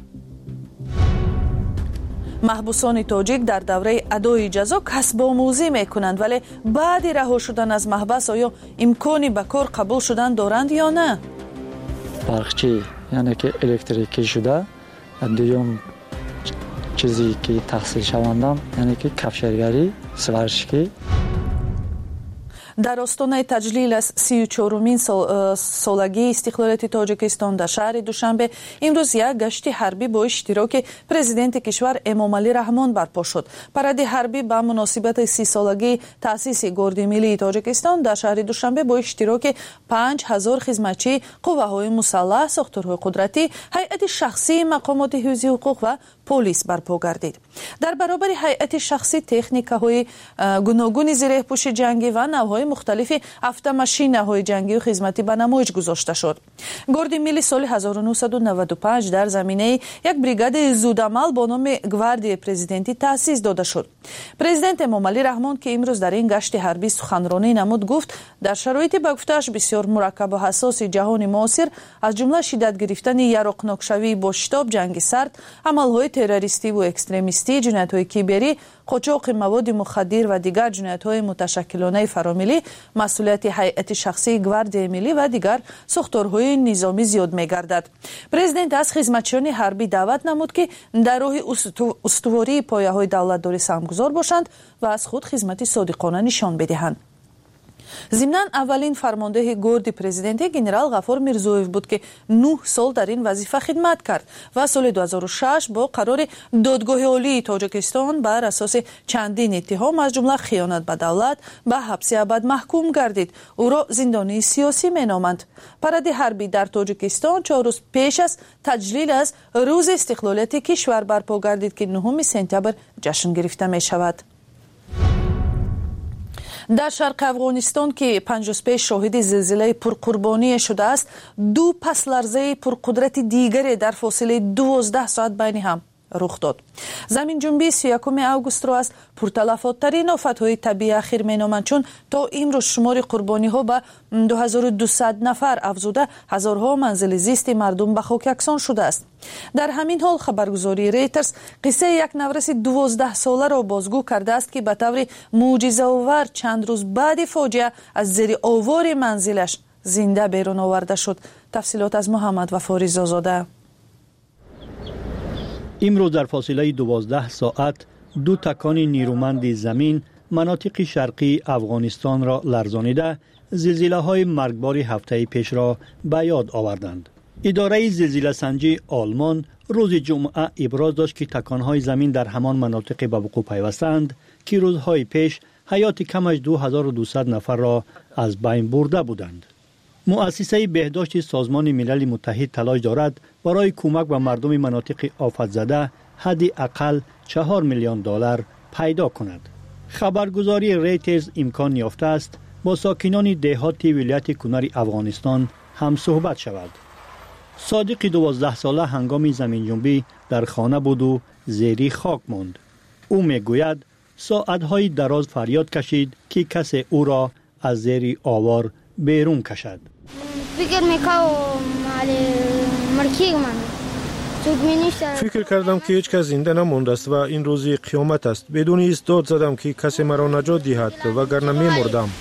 маҳбусони тоҷик дар давраи адои ҷазо касбомӯзӣ мекунанд, вале баъди раҳо шудан аз маҳбас оё имкони ба кор қабул шудан доранд ё на? барқчӣ яъне ки электрикӣ шуда, дуюм чизе ки таҳсилшавандам яъне ки кафшергарӣ, сваршикӣ. дар остонаи таҷлил аз сию чорумин солагии истиқлолияти Тоҷикистон дар шаҳри Душанбе имрӯз як гашти ҳарбӣ бо иштироки президенти кишвар Эмомалӣ Раҳмон барпо шуд. паради ҳарбӣ ба муносибати сисолагии таъсиси Горди миллии Тоҷикистон дар шаҳри Душанбе бо иштироки панҷ ҳазор хизматчии қувваҳои мусаллаҳ, сохторҳои қудратӣ, ҳайати шахсии мақомоти ҳифзи ҳуқуқ ва полис барпо гардид. дар баробари ҳайати шахсӣ техникаҳои гуногуни зиреҳпӯши ҷангӣ ва навъҳои мухталифи автомашинаҳои ҷангию хизматӣ ба намоиш гузошта шуд. Горди милли соли ҳазору нӯҳсаду наваду панҷ дар заминаи як бригадаи зудамал бо номи Гвардияи президентӣ таъсис дода шуд. Президент Эмомалӣ Раҳмон ки имрӯз дар ин гашти ҳарбӣ суханронӣ намуд, гуфт дар шароити ба гуфтааш бисёр мураккабу ҳассоси ҷаҳони муосир, аз ҷумла шиддат гирифтани яроқнокшавии бо шитоб, ҷанги сард, амалҳои террористиву экстремистӣ, ҷиноятҳои киберӣ, қочоқи маводи мухаддир ва дигар ҷиноятҳои муташаккилонаи фаромилӣ масъулияти ҳайати шахсии Гвардияи миллӣ ва дигар сохторҳои низомӣ зиёд мегардад. Президент аз хизматчиёни ҳарбӣ даъват намуд ки дар роҳи устувории пояҳои давлатдорӣ самгузор бошанд ва аз худ хизмати содиқона нишон бидиҳанд. зимнан аввалин фармондеҳи Горди президентӣ генерал Ғафор Мирзоев буд ки нӯҳ сол дар ин вазифа хидмат кард ва соли ду ҳазору шаш бо қарори Додгоҳи олии Тоҷикистон бар асоси чандин иттиҳом аз ҷумла хиёнат ба давлат ба ҳабси абад маҳкум гардид. ӯро зиндонии сиёсӣ меноманд. паради ҳарбӣ дар Тоҷикистон чор рӯз пеш аз таҷлил аз рӯзи истиқлолияти кишвар барпо гардид ки нӯҳуми сентябр ҷашн гирифта мешавад. дар шарқи Афғонистон ки панҷ рӯз пеш шоҳиди зилзилаи пурқурбоние шудааст, ду пасларзаи пурқудрати дигаре дар фосилаи дувоздаҳ соат байни ҳам рух дод. заминҷунбии си якуми августро аз пурталафоттарин офатҳои табиӣ ахир меноманд, чун то имрӯз шумори қурбониҳо ба ду ҳазору дусад нафар афзуда, ҳазорҳо манзили зисти мардум ба хокяксон шудааст. дар ҳамин ҳол хабаргузории Reuters қиссаи як навраси дувоздаҳсоларо бозгӯ кардааст ки ба таври мӯъҷизаовар чанд рӯз баъди фоҷиа аз зери овори манзилаш зинда берун оварда шуд. тафсилот аз Муҳаммад Вафори Зозода. имрӯз дар фосилаи дувоздаҳ соат ду такони нирӯманди замин манотиқи шарқии Афғонистонро ларзонида, зилзилаҳои маргбори ҳафтаи пешро ба ёд оварданд. идораи зилзиласанҷии Олмон рӯзи ҷумъа иброз дошт ки таконҳои замин дар ҳамон манотиқе ба вуқӯъ пайвастанд ки рӯзҳои пеш ҳаёти камаш ду ҳазору дусад нафарро аз байн бурда буданд. муассисаи беҳдошти созмони милали муттаҳид талош дорад барои кӯмак ба мардуми манотиқи офатзада ҳадди ақал чаҳор миллион доллар пайдо кунад. хабаргузории Reuters имкон ёфтааст бо сокинони деҳоти вилояти Кунари Афғонистон ҳамсӯҳбат шавад. содиқи дувоздаҳсола ҳангоми заминҷунбӣ дар хона буду زیر خاک ماند. او میگوید ساعتهای دراز فریاد کشید که کسی او را از زیر آوار بیرون کشد. فکر میکنم مرکی من فکر کردم که هیچ کس زنده نمانده است و این روزی قیامت است. بدون ایست داد زدم که کسی مرا نجات دهد وگرنه می‌مردم.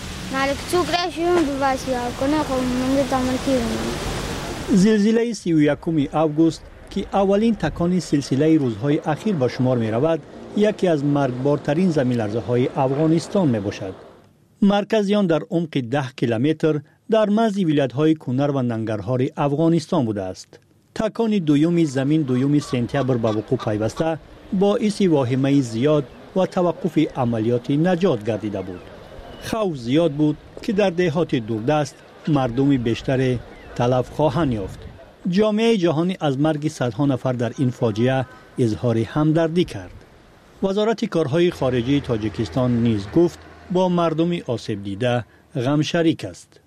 زلزله سی و یکم آگوست که اولین تکان سلسله روزهای اخیر به شمار می رود، یکی از مرگبارترین زمین‌لرزه‌های افغانستان می باشد. مرکز آن در عمق ده کیلومتر در مرز ولایت‌های کنر و ننگرهار افغانستان بوده است. تکان دوم زمین دوم سپتامبر به وقوع پیوسته باعث واهمه زیاد و توقف عملیات نجات گردیده بود. خوف زیاد بود که در دهات دوردست مردم بیشتر تلف خواهند یافت. جامعه جهانی از مرگ صدها نفر در این فاجعه اظهار همدردی کرد. وزارت کارهای خارجه تاجیکستان نیز گفت با مردم آسیب دیده غم شریک است.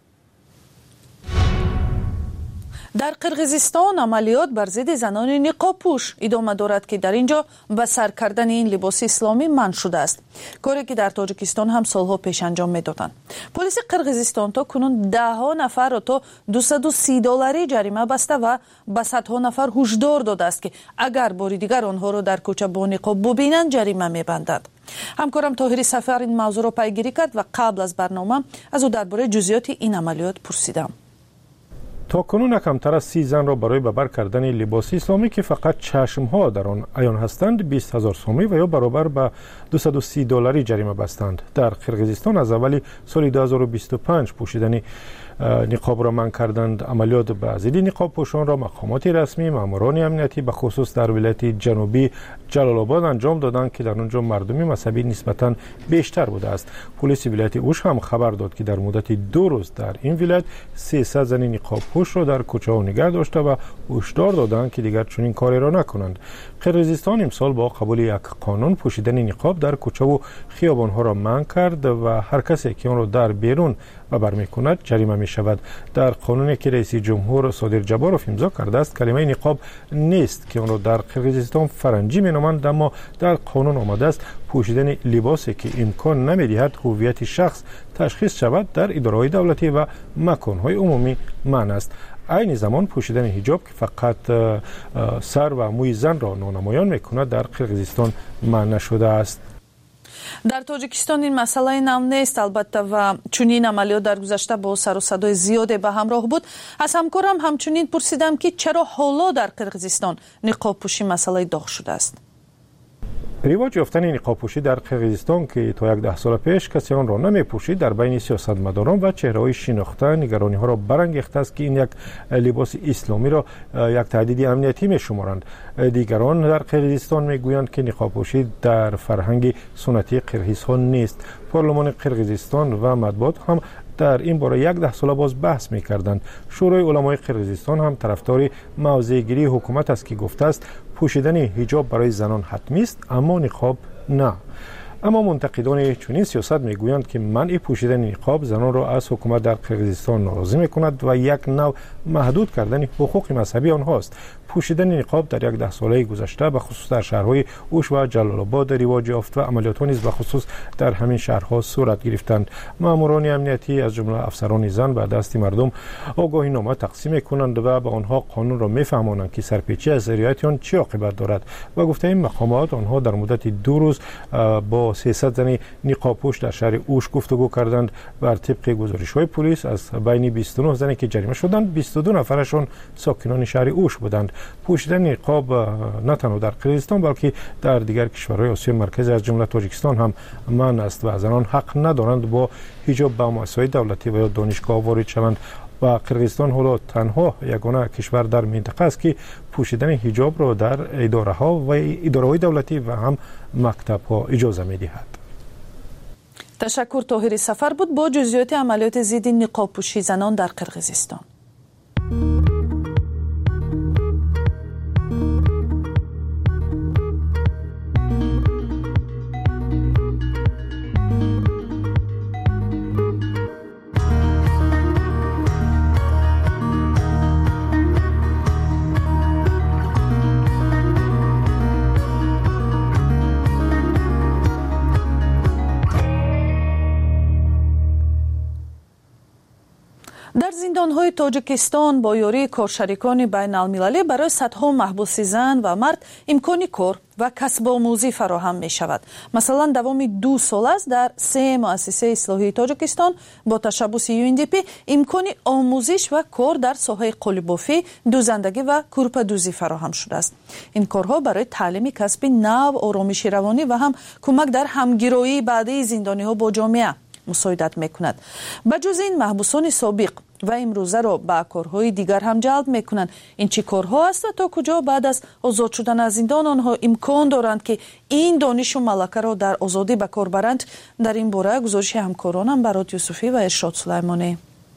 در قرقیزستان عملیات بر ضد زنان نقاب پوش ادامه دارد که در اینجا به سر کردن این لباس اسلامی منع شده است، کاری که در تاجیکستان هم سالها پیش انجام میدادند. پلیس قرقیزستان تا کنون ده ها نفر را تا دویست و سی دلاری جریمه بسته و به صدها نفر هشدار داده است که اگر باری دیگر آنها را در کوچه با نقاب ببینند جریمه میبندد. همکارم طاهری سفر این موضوع را پیگیری کرد و قبل از برنامه از او درباره جزئیات این عملیات پرسیدم. تا کنون کمتر از سی زن را برای ببر کردن لباس اسلامی که فقط چشم ها در آن عیان هستند بیست هزار سومی و یا برابر به دویست و سی دلاری جریمه بستند. در قرقیزستان از اولی سال دو هزار و بیست و پنج پوشیدن نقاب را منع کردند. عملیات به ضد نقاب پوشان را مقامات رسمی، ماموران امنیتی به خصوص در ولایت جنوبی جلال آباد انجام دادند که در آنجا مردم مذهبی نسبتاً بیشتر بوده است. پلیس ولایت اوش هم خبر داد که در مدت دو روز در این ولایت سیصد زن نقاب پوش را در کوچه ها نگه داشته و هشدار دادند که دیگر چنین کاری را نکنند. قرقیزستان امسال با قبول یک قانون پوشیدن نقاب در کوچه و خیابان ها را منع کرد و هر کسی که آن را در بیرون و برمی‌کند جریمه می شود. در قانونی که رئیس جمهور صادر جبارов امضا کرده است کلمه نقاب نیست که آن را در قرقیزستان فرنگی می‌نامند، اما در قانون آمده است پوشیدن لباسی که امکان نمی‌دهد هویت شخص تشخیص شود در اداره‌های دولتی و مکان‌های عمومی منع است. عین زمان پوشیدن حجاب که فقط سر و موی زن را نانمایان می‌کند در قرقیزستان منع شده است. در تاجیکستان این مسئله نو نیست البته و چنین عملیات در گذشته با سر و صدای زیادی به همراه بود. از همکارم همچنین پرسیدم که چرا حالا در قرقیزستان نقاب پوشی مسئله داغ شده است. رواج یافتن نقاب پوشی در قرقیزستان که تا یک ده سال پیش کسی آن را نمی‌پوشید در بین سیاستمداران و چهره‌های شناخته نگرانی‌ها را برانگیخته است که این یک لباس اسلامی را یک تهدید امنیتی می‌شمارند. دیگران در قرقیزستان می‌گویند که نقاب پوشی در فرهنگ سنتی قرقیزها نیست. پارلمان قرقیزستان و مطبوعات هم در این باره یک ده سال باز بحث می‌کردند. شورای علمای قرقیزستان هم طرفدار موضع‌گیری حکومت است که گفته است پوشیدن حجاب برای زنان حتمی است اما نقاب نه. اما منتقدان چنین سیاست میگویند که منع پوشیدن نقاب زنان را از حکومت در قرقیزستان ناراضی میکند و یک نوع محدود کردن حقوق مذهبی آنهاست. پوشیدن نقاب در یک ده ساله گذشته به خصوص در شهرهای اوش و جلال آباد رواج یافت و عملیات نیز به خصوص در همین شهرها صورت گرفتند. ماموران امنیتی از جمله افسران زن به دست مردم آگاهی نامه تقسیم میکنند و به آنها قانون را میفهمانند که سرپیچی از رعایت آن چه عاقبت دارد و گفته این مقامات آنها در مدت دو روز با سیصد زن نقاب پوش در شهر اوش گفتگو کردند. بر طبق گزارش‌های پلیس از بین بیست و نه زنی که جریمه شدند بیست و دو نفرشان ساکنان شهر اوش بودند. پوشیدن نقاب نه تنها در قرقیزستان بلکه در دیگر کشورهای آسیای مرکزی از جمله تاجیکستان هم منع است و زنان حق ندارند با حجاب به مؤسسات دولتی و یا دانشگاه وارد شوند و قرقیزستان حالا تنها یگانه کشور در منطقه است که پوشیدن حجاب را در اداره ها و اداره‌های دولتی و هم مکتب ها اجازه می‌دهد. تشکر. طاهری سفر بود با جزئیات عملیات ضد نقاب پوشی زنان در قرقیزستان. زندان‌های تاجیکستان با یاری کارشریکان بین‌المللی برای صدها محبوس زن و مرد امکان کار و کسب آموزی فراهم می شود. مثلا دوام دو سال است در سه مؤسسه اصلاحی تاجیکستان با تشبث یو ان دی پی امکان آموزش و کار در ساحه قالی‌بافی، دوزندگی و کورپادوزی فراهم شده است. این کارها برای تعلیم کسب نو، آرامش روانی و هم کمک در همگرایی بعدی زندانی‌ها با جامعه مساعدت میکند. بجز این محبوسان سابق و امروزه را به کارهای دیگر هم جلب میکنند. این چه کارها است و تا کجا بعد از آزاد شدن از زندان آنها امکان دارند که این دانش و ملکه را در آزادی به کار برند؟ در این باره گزارش همکارانم برات یوسفی و ارشاد سلیمانی.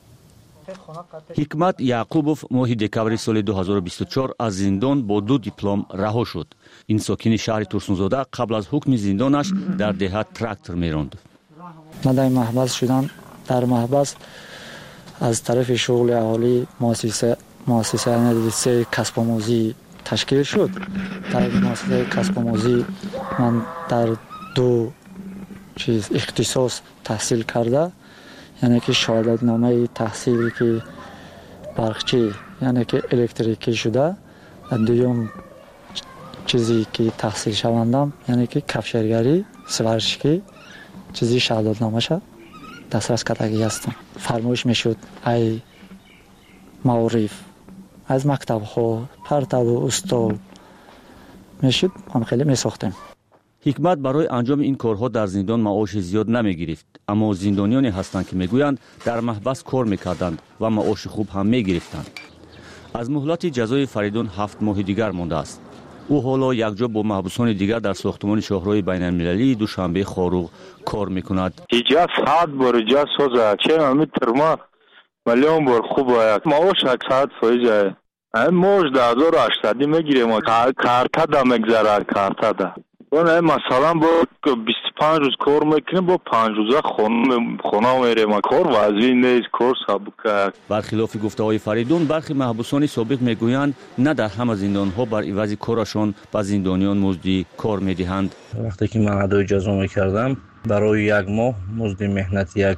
حکمت یعقوبوف ماه دکامبر سال دو هزار و بیست و چهار از زندان با دو دیپلم رها شد. این ساکن شهر ترسونزاده قبل از حکم زندانش در دهات تراکتور میراند. من در محبس شدم. در محبس از طرف شغل اهالی مؤسسه مؤسسه مدرسه کسب آموزی تشکیل شد. در مؤسسه کسب آموزی من در دو چیز اختصاص تحصیل کرده، یعنی که شهادت نامه تحصیلی که برقچی یعنی که الکتریکی شده، و دوم چیزی که تحصیل شوندم یعنی که کفشرگری سوارشکی چیزی شهادت نامه شد دسترس کردگی هستم. فرمایش میشد ای معارف از مکتب ها پرتب و استال میشد هم خیلی میساختیم. حکمت برای انجام این کارها در زندان معاش زیاد نمیگرفت، اما زندانیانی هستند که میگویند در محبس کار میکردند و معاش خوب هم میگرفتند. از مهلت جزای فریدون هفت ماه دیگر مانده است. او حالا یکجا با محبوسان دیگر در ساختمان شاهراه بین‌المللی دوشنبه خاروق کار میکند. اینجا ساعت بر اینجا سوزه چه متر ما میلیون بر خوب است. معاش یک ساعت فایده موج ده هزار و هشتصد میگیریم. کارتا دا میگذره کارتا دا. اون مثلا با بیست و پنج روز کار میکنیم، با پنج روزه خونه خونه میریم. کار واضحی نیست، کار سابقه. برخلاف گفته‌های فریدون، برخی محبوسان سابق میگویند نه در همه زندان‌ها بر عوض کارشان به زندانیان مزد کار میدهند. وقتی که من ادای جزا میکردم برای یک ماه مزد مهنت یک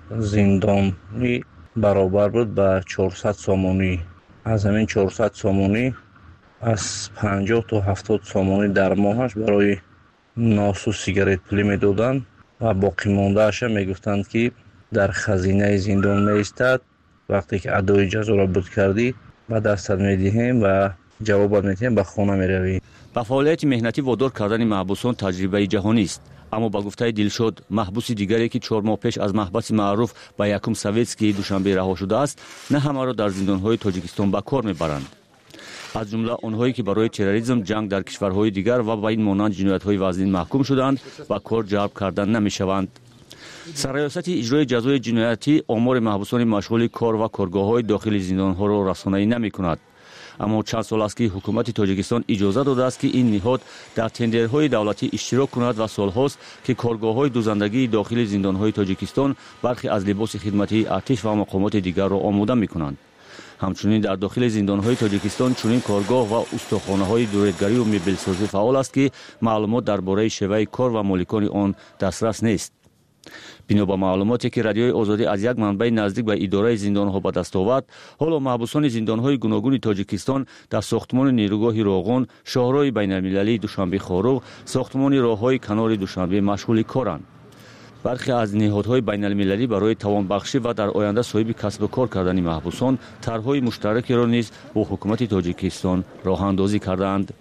زندانی برابر بود به چهارصد سومونی. از همین چهارصد سومونی از پنجاه تا هفتاد سومونی در ماهش برای ناس و سیگارت پولی میدادند و باقی مانده اش میگفتند که در خزینه زندان میایستد. وقتی که ادای جزا را بود کردی به دستت میدهیم و جوابت میدهیم به خانه میروی. به فعالیت مهنتی وادار کردن محبوسان تجربه جهانی است، اما با گفته دلشاد محبوس دیگری که چهار ماه پیش از محبس معروف به یکم سویتسکی دوشنبه رها شده است، نه همه را در زندان‌های تاجیکستان به کار میبرند. از جمله آنهایی که برای تروریسم، جنگ در کشورهای دیگر و با این مانند جنایت‌های وزین محکوم شدند و کار جلب کردن نمی‌شوند. سرریاست اجرای جزای جنایتی آمار محبوسان مشغول کار و کارگاه‌های داخل زندان‌ها را رسانه‌ای نمی‌کند. اما چند سال است که حکومت تاجیکستان اجازه داده است که این نهاد در تندرهای دولتی اشتراک کند و سال‌هاست که کارگاه‌های دوزندگی داخل زندان‌های تاجیکستان برخی از لباس خدمتی ارتش و مقامات دیگر را آماده می‌کنند. همچنین در داخل زندان‌های تاجیکستان چنین کارگاه و استخوان‌های دوریدگری و مبل‌سازی فعال است که معلومات درباره شیوه کار و مالکان آن دسترس نیست. بنا به معلوماتی که رادیوی آزادی از یک منبع نزدیک به اداره زندان‌ها به دست آورد، حالا محبوسان زندان‌های گوناگون تاجیکستان در ساختمان نیروگاه راغون، شاهراه بین‌المللی دوشنبه خاروق، ساختمان راه‌های کنار دوشنبه مشغول کارند. برخی از نهادهای بین‌المللی برای توانبخشی و در آینده صاحب کسب و کار کردن محبوسان طرح‌های مشترکی را نیز با حکومت تاجیکستان راه اندازی کردند.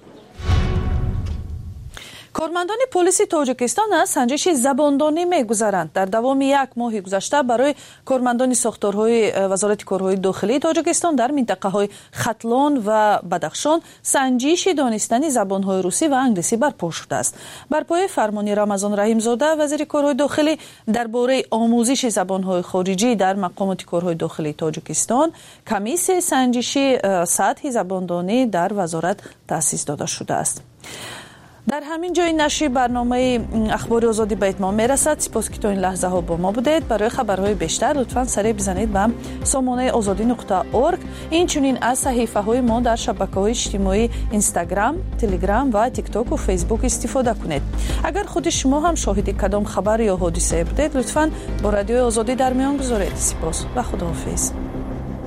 کارمندان پلیس تاجیکستان از سنجش زباندانی می‌گذرند. در دوام یک ماه گذشته برای کارمندان ساختارهای وزارت کارهای داخلی تاجیکستان در منطقه‌های ختلان و بدخشان سنجش دانستن زبان‌های روسی و انگلیسی برپا شده است. بر پایه فرمان رمضان رحیم‌زاده وزیر کارهای داخلی درباره آموزش زبان‌های خارجی در مقامات کارهای داخلی تاجیکستان، کمیسیون سنجشی سطح زباندانی در وزارت تأسیس داده شده است. در همین جای نشر برنامه اخبار آزادی به اتمام میرسد. سپاس که تا این لحظه ها با ما بودید. برای خبرهای بیشتر لطفاً سری بزنید به سامانه آزادی نقطه اورگ. این چنین از صحیفه های ما در شبکه‌های اجتماعی اینستاگرام، تلگرام و تیک تاک و فیسبوک استفاده کنید. اگر خود شما هم شاهد کدام خبر یا حادثه بودید لطفاً با رادیو آزادی در میان گذارید. سپاس و خداحافظ.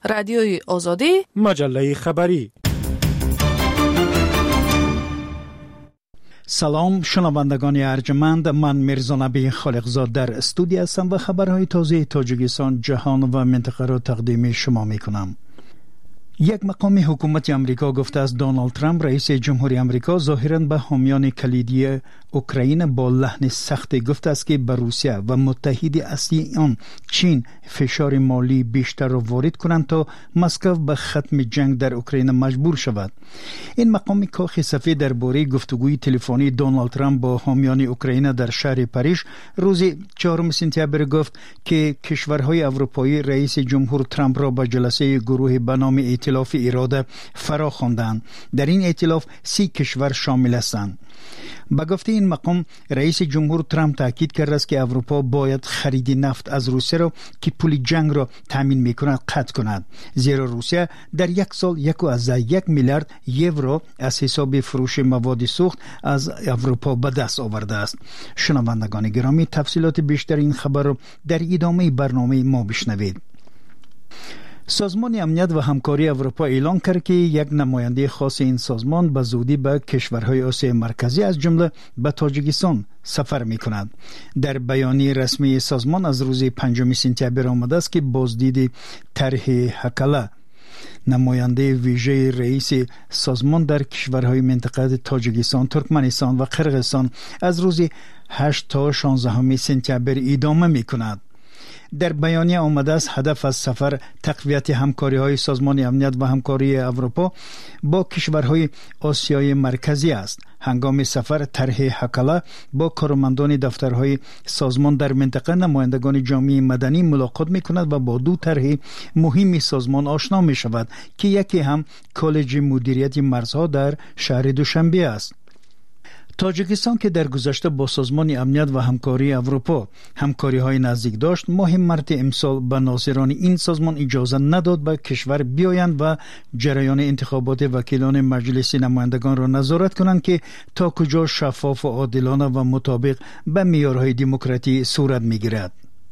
رادیوی آزادی، مجله خبری. سلام شنوندگان ارجمند، من میرزا نبی خالقزاد در استودیو هستم و خبرهای تازه تاجیکستان، جهان و منطقه را تقدیم شما میکنم. یک مقام حکومت امریکا گفته است دونالد ترامپ رئیس جمهوری امریکا ظاهراً به حامیان کلیدی اوکراین با لحن سخت گفته است که به روسیه و متحد اصلی آن چین فشار مالی بیشتر را وارد کنند تا مسکو به ختم جنگ در اوکراین مجبور شود. این مقام کاخ سفید درباره گفتگوی تلفنی دونالد ترامپ با حامیان اوکراین در شهر پاریس روز چهارم سپتامبر گفت که کشورهای اروپایی رئیس جمهور ترامپ را به جلسه گروه به نام ائتلاف اراده فرا خواندند. در این ائتلاف سی کشور شامل هستند. با گفته این مقام رئیس جمهور ترامپ تاکید کرده است که اروپا باید خرید نفت از روسیه را که پول جنگ را تامین میکند قطع کند، زیرا روسیه در یک سال یک و از یک میلیارد یورو از حساب فروش مواد سوخت از اروپا به دست آورده است. شنوندگان گرامی، تفصیلات بیشتر این خبر را در ادامه برنامه ما بشنوید. سازمان امنیت و همکاری اروپا اعلام کرد که یک نماینده خاص این سازمان به زودی به کشورهای آسیای مرکزی از جمله به تاجیکستان سفر می کند. در بیانیه رسمی سازمان از روز پنجم سپتامبر آمده است که بازدید طرح هکله نماینده ویژه رئیس سازمان در کشورهای منطقه تاجیکستان، ترکمنستان و قرقیزستان از روز هشت تا شانزده سپتامبر ادامه می کند. در بیانیه آمده است هدف از سفر تقویت همکاری های سازمان امنیت و همکاری اروپا با کشورهای آسیای مرکزی است. هنگام سفر طرح هکله با کارمندان دفترهای سازمان در منطقه، نمایندگان جامعه مدنی ملاقات می کند و با دو طرح مهم سازمان آشنا می شود که یکی هم کالج مدیریت مرزها در شهر دوشنبه است. تاجیکستان که در گذشته با سازمان امنیت و همکاری اروپا همکاری های نزدیک داشت، مهم مرت امسال به ناظران این سازمان اجازه نداد به کشور بیایند و جریان انتخابات وکیلان مجلس نمایندگان را نظارت کنند که تا کجا شفاف و عادلانه و مطابق به معیارهای دموکراسی صورت میگیرد.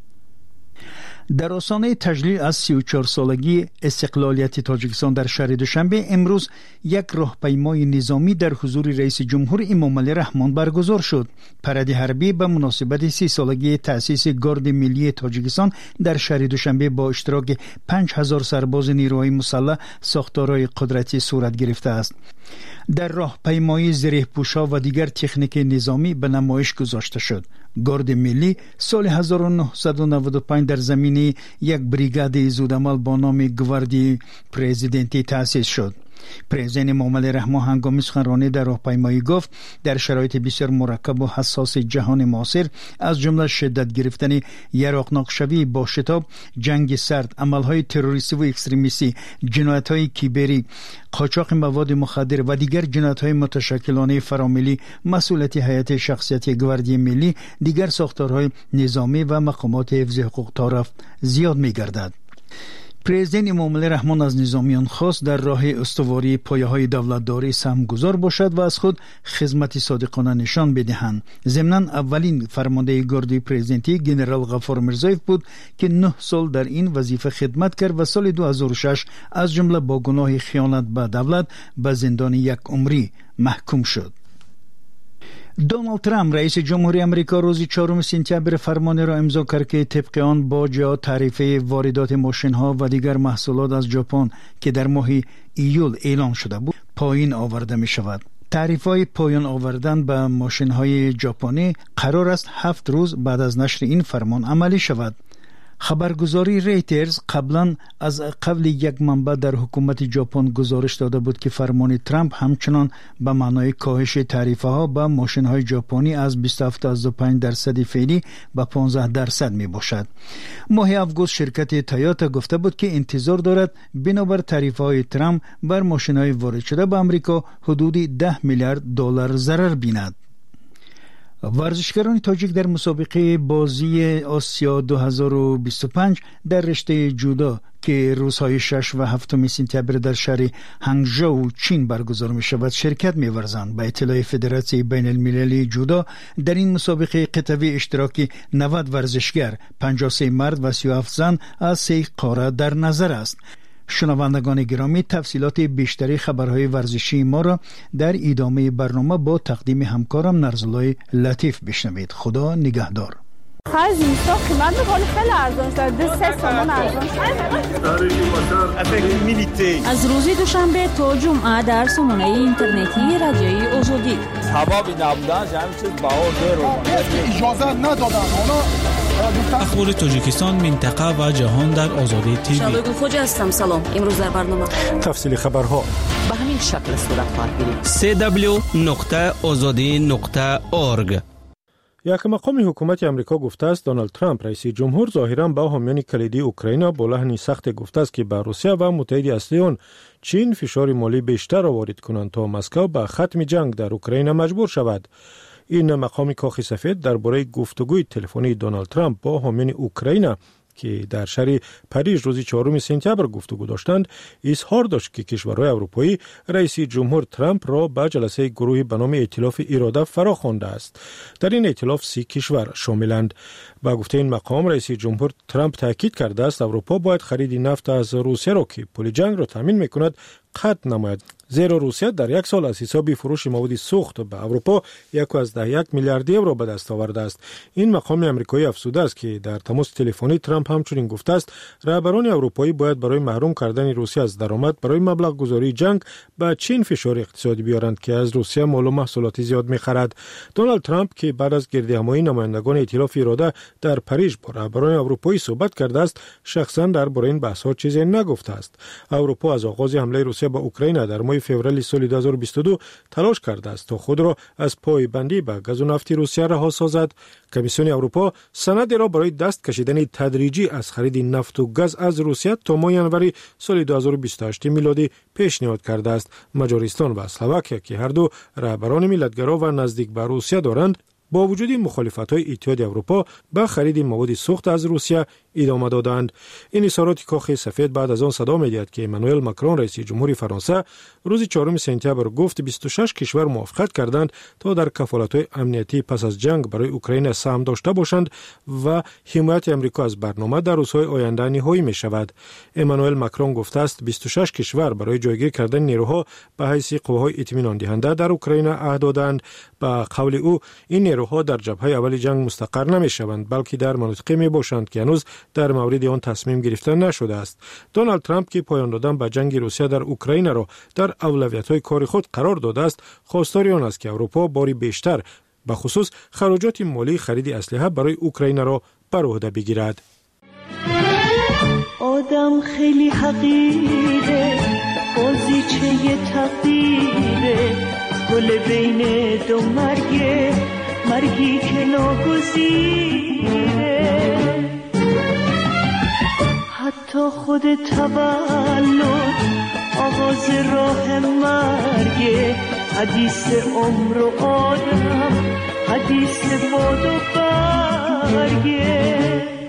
در آستانه تجلیل از سی و چهار سالگی استقلالیت تاجیکستان در شهر دوشنبه امروز یک راهپیمای نظامی در حضور رئیس جمهور امامعلی رحمان برگزار شد. پرد حربی به مناسبت سی سالگی تأسیس گارد ملی تاجیکستان در شهر دوشنبه با اشتراک پنج هزار سرباز نیروهای مسلح ساختارهای قدرتی صورت گرفته است. در راهپیمایی زره‌پوشا و دیگر تکنیک نظامی به نمایش گذاشته شد. گارد ملی سال هزار و نهصد و نود و پنج در زمینه یک بریگاد زودعمل با نام گواردی پرزیدنتی تأسیس شد. پرزیدنت امامعلی رحمان هنگام سخنرانی در راهپیمایی گفت در شرایط بسیار مرکب و حساس جهان معاصر، از جمله شدت گرفتن یراقناک شوی با شتاب، جنگ سرد، عملهای تروریستی و اکستریمیستی، جنایت‌های کیبری، قاچاق مواد مخدر و دیگر جنایت‌های متشکلانه فراملی مسئولیت هیئت شخصیت گواردی ملی، دیگر ساختارهای نظامی و مقامات حفظ حقوق طرف زیاد می‌گردد. پرزیدنت امامعلی رحمان از نظامیان خواست در راه استواری پایه‌های دولتداری سهمگذار باشد و از خود خدمت صادقانه نشان بدهند. ضمناً اولین فرمانده گارد پرزیدنتی جنرال غفار میرزایف بود که نه سال در این وظیفه خدمت کرد و سال دو هزار و شش از جمله با گناه خیانت به دولت به زندان یک عمری محکوم شد. دونالد ترامپ رئیس جمهوری امریکا روز چهارم سپتامبر فرمانی را امضا کرد که طبق آن باج تعرفه واردات ماشین‌ها و دیگر محصولات از ژاپن که در ماه ایول اعلام شده بود پایین آورده می شود. تعرفه‌های پایان آوردن به ماشین‌های ژاپنی قرار است هفت روز بعد از نشر این فرمان عملی شود. خبرگزاری ریترز قبلا از قبل یک منبع در حکومت ژاپن گزارش داده بود که فرمان ترامپ همچنان به معنای کاهش تعرفه ها به ماشین های ژاپنی از بیست و هفت تا بیست و پنج درصد فعلی به پانزده درصد می باشد. ماه آگوست شرکت تویوتا گفته بود که انتظار دارد بنابر تعرفه های ترامپ بر ماشین های وارد شده به امریکا حدود ده میلیارد دلار ضرر بیند. ورزشکاران تاجیک در مسابقه بازی آسیا دو هزار و بیست و پنج در رشته جودو که روزهای شش و هفتم سپتامبر در شهر هنگژو چین برگزار می شود شرکت می ورزند. به اطلاع فدراسیون بین المللی جودو در این مسابقه قطعی اشتراکی نود ورزشگر، پنجاه و سه مرد و سی و هفت زن از سه قاره در نظر است. شنوندگان گرامی، تفصیلات بیشتری خبرهای ورزشی ما را در ادامه برنامه با تقدیم همکارم نرزالای لطیف بشنوید. خدا نگهدار. خرج نیستا قیمت میکنه خیلی ارزان شده، سه سامان ارزان شده. از روز دوشنبه تا جمعه در سامانه اینترنتی رادیوی آزادی. سبب نبودن همین چیز بهار دیر اجازه ندادن. اخبار تاجیکستان، منطقه و جهان در آزادی تیوی. شادو خوجا هستم. سلام. امروز در برنامه تفصیل خبرها به همین شکل صورت خواهد گرفت. سه دبلیو نقطه آزادی نقطه اورگ. یک مقام حکومت امریکا گفته است دونالد ترامپ رئیس جمهور ظاهراً با حامیان کلیدی اوکراین با لحنی سخت گفته است که به روسیه و متحد اصلی آن چین فشار مالی بیشتر وارد کنند تا مسکو به ختم جنگ در اوکراین مجبور شود. این مقام کاخ سفید درباره گفتگوی تلفنی دونالد ترامپ با حامیان اوکراین که در شهر پاریس روز چهارم سپتامبر گفتگو داشتند اظهار داشت که کشورهای اروپایی رئیس جمهور ترامپ را به جلسه گروهی به نام ائتلاف اراده فرا خوانده است. در این ائتلاف سی کشور شاملند. با گفته این مقام رئیس جمهور ترامپ تاکید کرده است اروپا باید خرید نفت از روسیه را که پول جنگ را تامین میکند قطع نماید، زیرا روسیه در یک سال از حساب فروش مواد سوخت به اروپا یک و از ده یک میلیارد یورو به دست آورده است. این مقام امریکایی افزوده است که در تماس تلفنی ترامپ همچنین گفته است رهبران اروپایی باید برای محروم کردن روسیه از درآمد برای مبلغ گذاری جنگ به چین فشار اقتصادی بیارند که از روسیه مال و محصولات زیاد میخرد. دونالد ترامپ که بعد از گردهمایی نمایندگان ائتلاف اراده در پاریس با رهبران اروپایی صحبت کرده است، شخصا درباره این بحث‌ها چیزی نگفته است. اروپا از آغاز حمله روسیه به اوکراین در ماه فوریه سال دو هزار و بیست و دو تلاش کرده است تا خود را از پایبندی به گاز و نفت روسیه رها سازد. کمیسیون اروپا سندی را برای دست کشیدن تدریجی از خرید نفت و گاز از روسیه تا ماه ژانویه سال دو هزار و بیست و هشت میلادی پیشنهاد کرده است. مجارستان و اسلواکیه که هر دو رهبران ملتگرا و نزدیک به روسیه دارند، با وجود مخالفت‌های اتحاد اروپا به خرید مواد سوخت از روسیه ادامه دادند. این اظهارات کاخ سفید بعد از آن صدا می‌دهد که امانوئل ماکرون رئیس جمهوری فرانسه روز چهارم سپتامبر گفت بیست و شش کشور موافقت کردند تا در کفالت‌های امنیتی پس از جنگ برای اوکراین سهم داشته باشند و حمایت آمریکا از برنامه در روزهای آینده نهایی می‌شود. امانوئل ماکرون گفته است بیست و شش کشور برای جایگیر کردن نیروها به حیث قواهای اطمینان دهنده در اوکراین عهد دادند. به قول او این نیروها در جبهه اول جنگ مستقر نمی‌شوند بلکه در مناطقی میباشند که هنوز در مورد آن تصمیم گرفته نشده است. دونالد ترامپ که پایان دادن به جنگ روسیه در اوکراین را در اولویت‌های کار خود قرار داده است، خواستار آن است که اروپا باری بیشتر به خصوص خراجات مالی خرید اسلحه برای اوکراین را بر عهده بگیرد. آدم خیلی حقیره، بازیچه تقدیره، گل بین دو مرگه، مرگی که ناگزیره. حتی خود تولد آغاز راه مرگه، حدیث عمر و آدم، حدیث باد و برگه.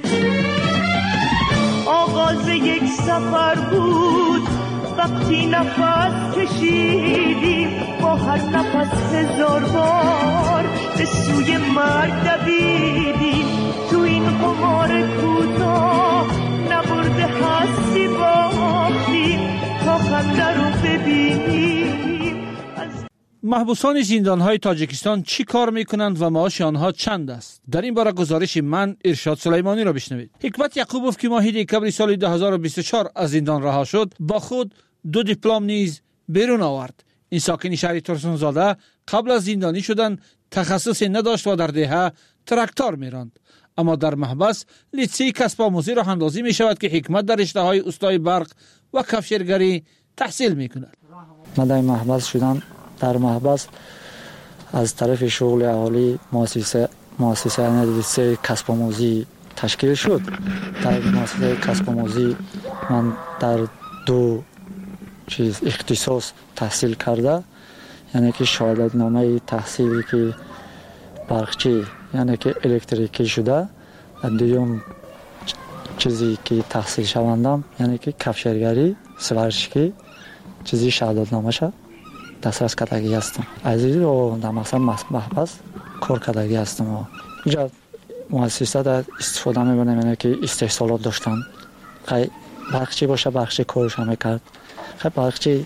آغاز یک سفر بود وقتی نفس کشیدیم، با هر نفس هزار بار به سوی مرگ دویدیم. تو این قمار کوتاه نبرده هستی باختیم تا خنده رو ببینیم. محبوسان زندان‌های تاجیکستان چی کار می‌کنند و معاش آنها چند است؟ در این باره گزارش من ارشاد سلیمانی را بشنوید. حکمت یعقوبوف که ماه دکمبر سال دو هزار و بیست و چهار از زندان رها شد، با خود دو دیپلم نیز بیرون آورد. این ساکن شهر ترسونزاده قبل از زندانی شدن تخصصی نداشت و در دهه تراکتور میراند، اما در محبس لیسه کسب آموزی راه اندازی می شود که حکمت در رشته‌های استای برق و کفشرگری تحصیل می کند. من در محبس شدم. در محبس از طرف شغل اهالی مؤسسه مؤسسه لیسه کسب آموزی تشکیل شد. در مؤسسه کسب آموزی من در دو چیز اختصاص تحصیل کرده، یعنی که شهادت نامه تحصیلی که برقچی یعنی که الکتریکی شده، و دوم چیزی که تحصیل شوندم یعنی که کفشرگری سوارشکی چیزی شهادت نامه شد دسترس کردگی هستم. از این رو در مقصد محبس کار کردگی هستم. اینجا مؤسسه در استفاده میبرم یعنی که استحصالات داشتن، بخشی باشه بخشی کارش هم میکرد. خب بخشی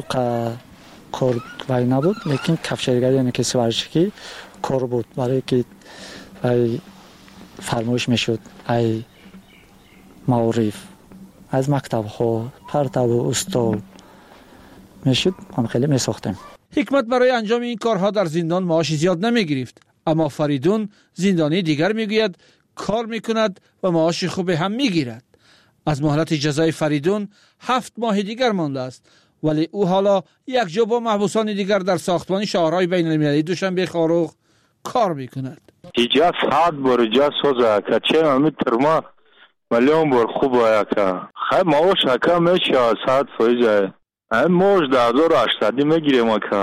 کار وای نبود، لیکن کفشگری یعنی کسی ورزشی کار بود، برای که ای فرمایش میشد ای معارف از مکتب ها پرتاب و استال میشد، هم خیلی میساختیم. حکمت برای انجام این کارها در زندان معاش زیاد نمیگرفت، اما فریدون زندانی دیگر میگوید کار میکند و معاش خوب هم میگیرد. از مهلت جزای فریدون هفت ماه دیگر مانده است، ولی او حالا یک جا با محبوسان دیگر در ساختمان شاهراه بین المللی دوشنبه خاروغ کار میکند. ایجا ساعت بر ایجا سوزا که چه امیتر ما ملیون بر خوب آیا که خیلی معاش که میشه ساعت فایجه این موج ده هزار و هشتصدی میگیریم که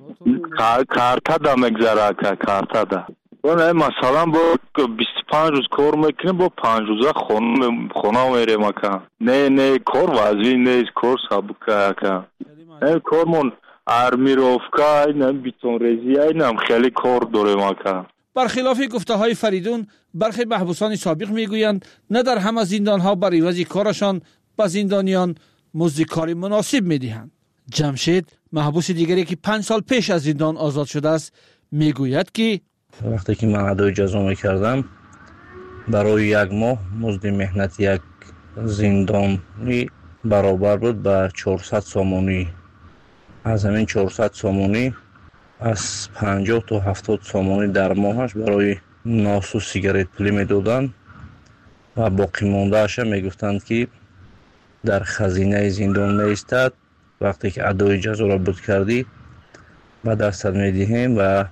کارتا دا مگذره که کارتا دا اون مثلا با بیست و پنج روز کار میکنیم با پنج روزه خونه میریم که نه نه کار وزوی نه کار سابقه که این کارمون ارمیروفکا این بیتون ریزی این هم خیلی کار داریم که. برخلاف گفته های فریدون، برخی محبوسان سابق میگویند نه در همه زندان ها بر عوض کارشان به زندانیان مزد کاری مناسب میدهند. جمشید محبوس دیگری که پنج سال پیش از زندان آزاد شده است میگوید که وقتی که من ادای جزا میکردم برای یک ماه مزد مهنت یک زندانی برابر بود به چهارصد سومونی. از همین چهارصد سومونی از پنجاه تا هفتاد سومونی در ماهش برای ناس و سیگارت پولی میدادند و باقی مانده اش میگفتند که در خزینه زندان میستد، وقتی که ادای جزا را بود کردی به دستت میدهیم و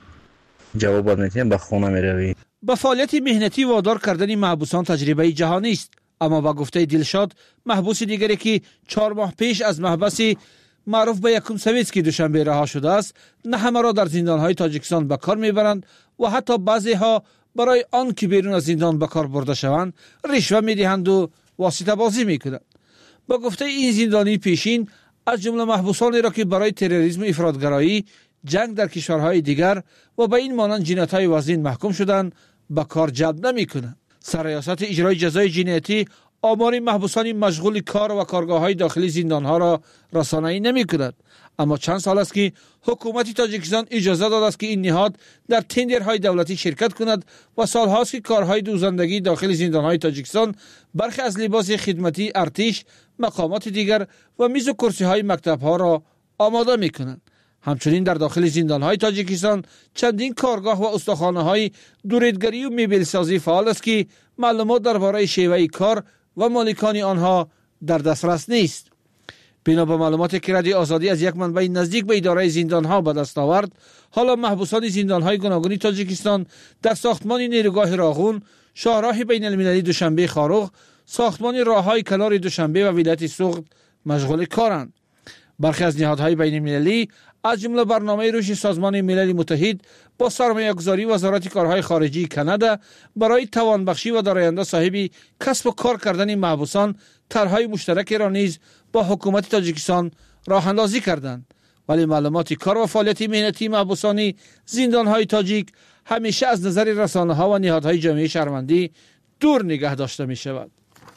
جواب میدهیم به خانه میروی. با فعالیت مهنتی وادار کردن محبوسان تجربه جهانی است، اما با گفته دلشاد محبوس دیگری که چهار ماه پیش از محبس معروف به یکم سویتسکی دوشنبه رها شده است، نه همه را در زندانهای تاجیکستان به کار میبرند و حتی بعضی ها برای آن که بیرون از زندان به کار برده شوند رشوه میدهند و واسطه بازی میکنند. با گفته این زندانی پیشین از جمله محبوسانی را که برای تروریسم و افراطگرایی، جنگ در کشورهای دیگر و به این مانند جنایت‌های وزین محکوم شدند به کار جلب نمی‌کنند. سرریاست اجرای جزای جنایتی آمار محبوسان مشغول کار و کارگاه‌های داخلی زندان‌ها را رسانه‌ای نمی‌کند، اما چند سال است که حکومت تاجیکستان اجازه داده است که این نهاد در تندرهای دولتی شرکت کند و سال‌هاست که کارهای دوزندگی داخل زندان‌های تاجیکستان برخی از لباس خدمتی ارتش، مقامات دیگر و میز و کرسی‌های مکتب‌ها را آماده می‌کنند. همچنین در داخل زندان‌های تاجیکستان چندین کارگاه و استخوان‌های دوریدگری و میبلسازی فعال است که معلومات درباره شیوه کار و مالکان آنها در دسترس نیست. بنا به معلوماتی که رادیو آزادی از یک منبع نزدیک به اداره زندان‌ها به دست آورد، حالا محبوسان زندان‌های گوناگون تاجیکستان در ساختمان نیروگاه راغون، شاهراه بین المللی دوشنبه خاروغ، ساختمان راه‌های کنار دوشنبه و ولایت سوغد مشغول کارند. برخی از نهادهای بین المللی از جمله برنامه رشد سازمان ملل متحد با سرمایه‌گذاری وزارت کارهای خارجی کانادا برای توانبخشی و در آینده صاحب کسب و کار کردن محبوسان طرح‌های مشترکی را نیز با حکومت تاجیکستان راه اندازی کردند، ولی معلومات کار و فعالیت مهنتی محبوسانی زندان‌های تاجیک همیشه از نظر رسانه‌ها و نهادهای جامعه شهروندی دور نگه داشته می‌شود.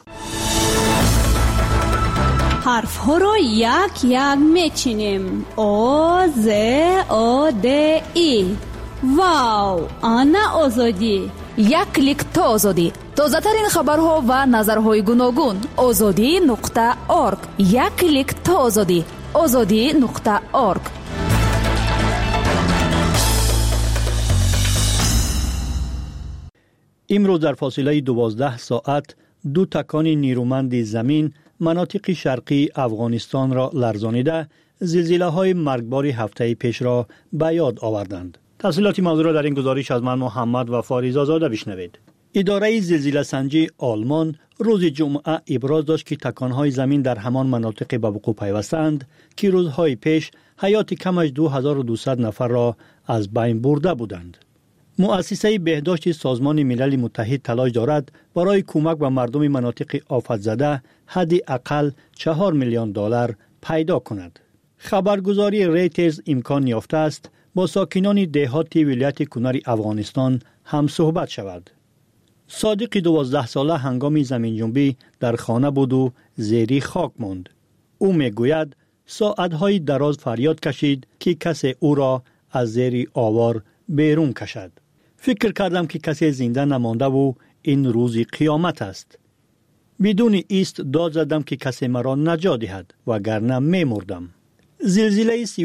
حرف ها را یک یک میچینیم. او ز او د ای. واو، آنا آزادی. یک کلیک تا آزادی. تازه ترین خبرها و نظرهای گوناگون. آزادی نقطه اورگ. یک کلیک تا آزادی. آزادی نقطه اورگ. امروز در فاصله دوازده ساعت دو تکان نیرومند زمین مناطق شرقی افغانستان را لرزانیده زلزله های مرگبار هفته پیش را به یاد آوردند. تفصیلات موضوع را در این گزارش از من محمد و فاریزا زاده بشنوید. اداره زلزله سنجی آلمان روز جمعه ابراز داشت که تکانهای زمین در همان مناطق به وقوع پیوستند که روزهای پیش حیات کمش دو هزار و دویست نفر را از بین برده بودند. مؤسسه بهداشت سازمان ملل متحد تلاش دارد برای کمک به مردم مناطق آفت زده حداقل چهار میلیون دلار پیدا کند. خبرگزاری ریترز امکان یافته است با ساکنان دهات ولایت کنر افغانستان هم صحبت شود. صادق دوازده ساله هنگام زمین جنبی در خانه بود و زیری خاک ماند. او میگوید ساعتهای دراز فریاد کشید که کسی او را از زیر آوار بیرون کشد. فکر کردم که کسی زنده نمانده و این روز قیامت است. بدون ایست داد زدم که کسی مرا نجات دهد وگرنه میمردم. زلزله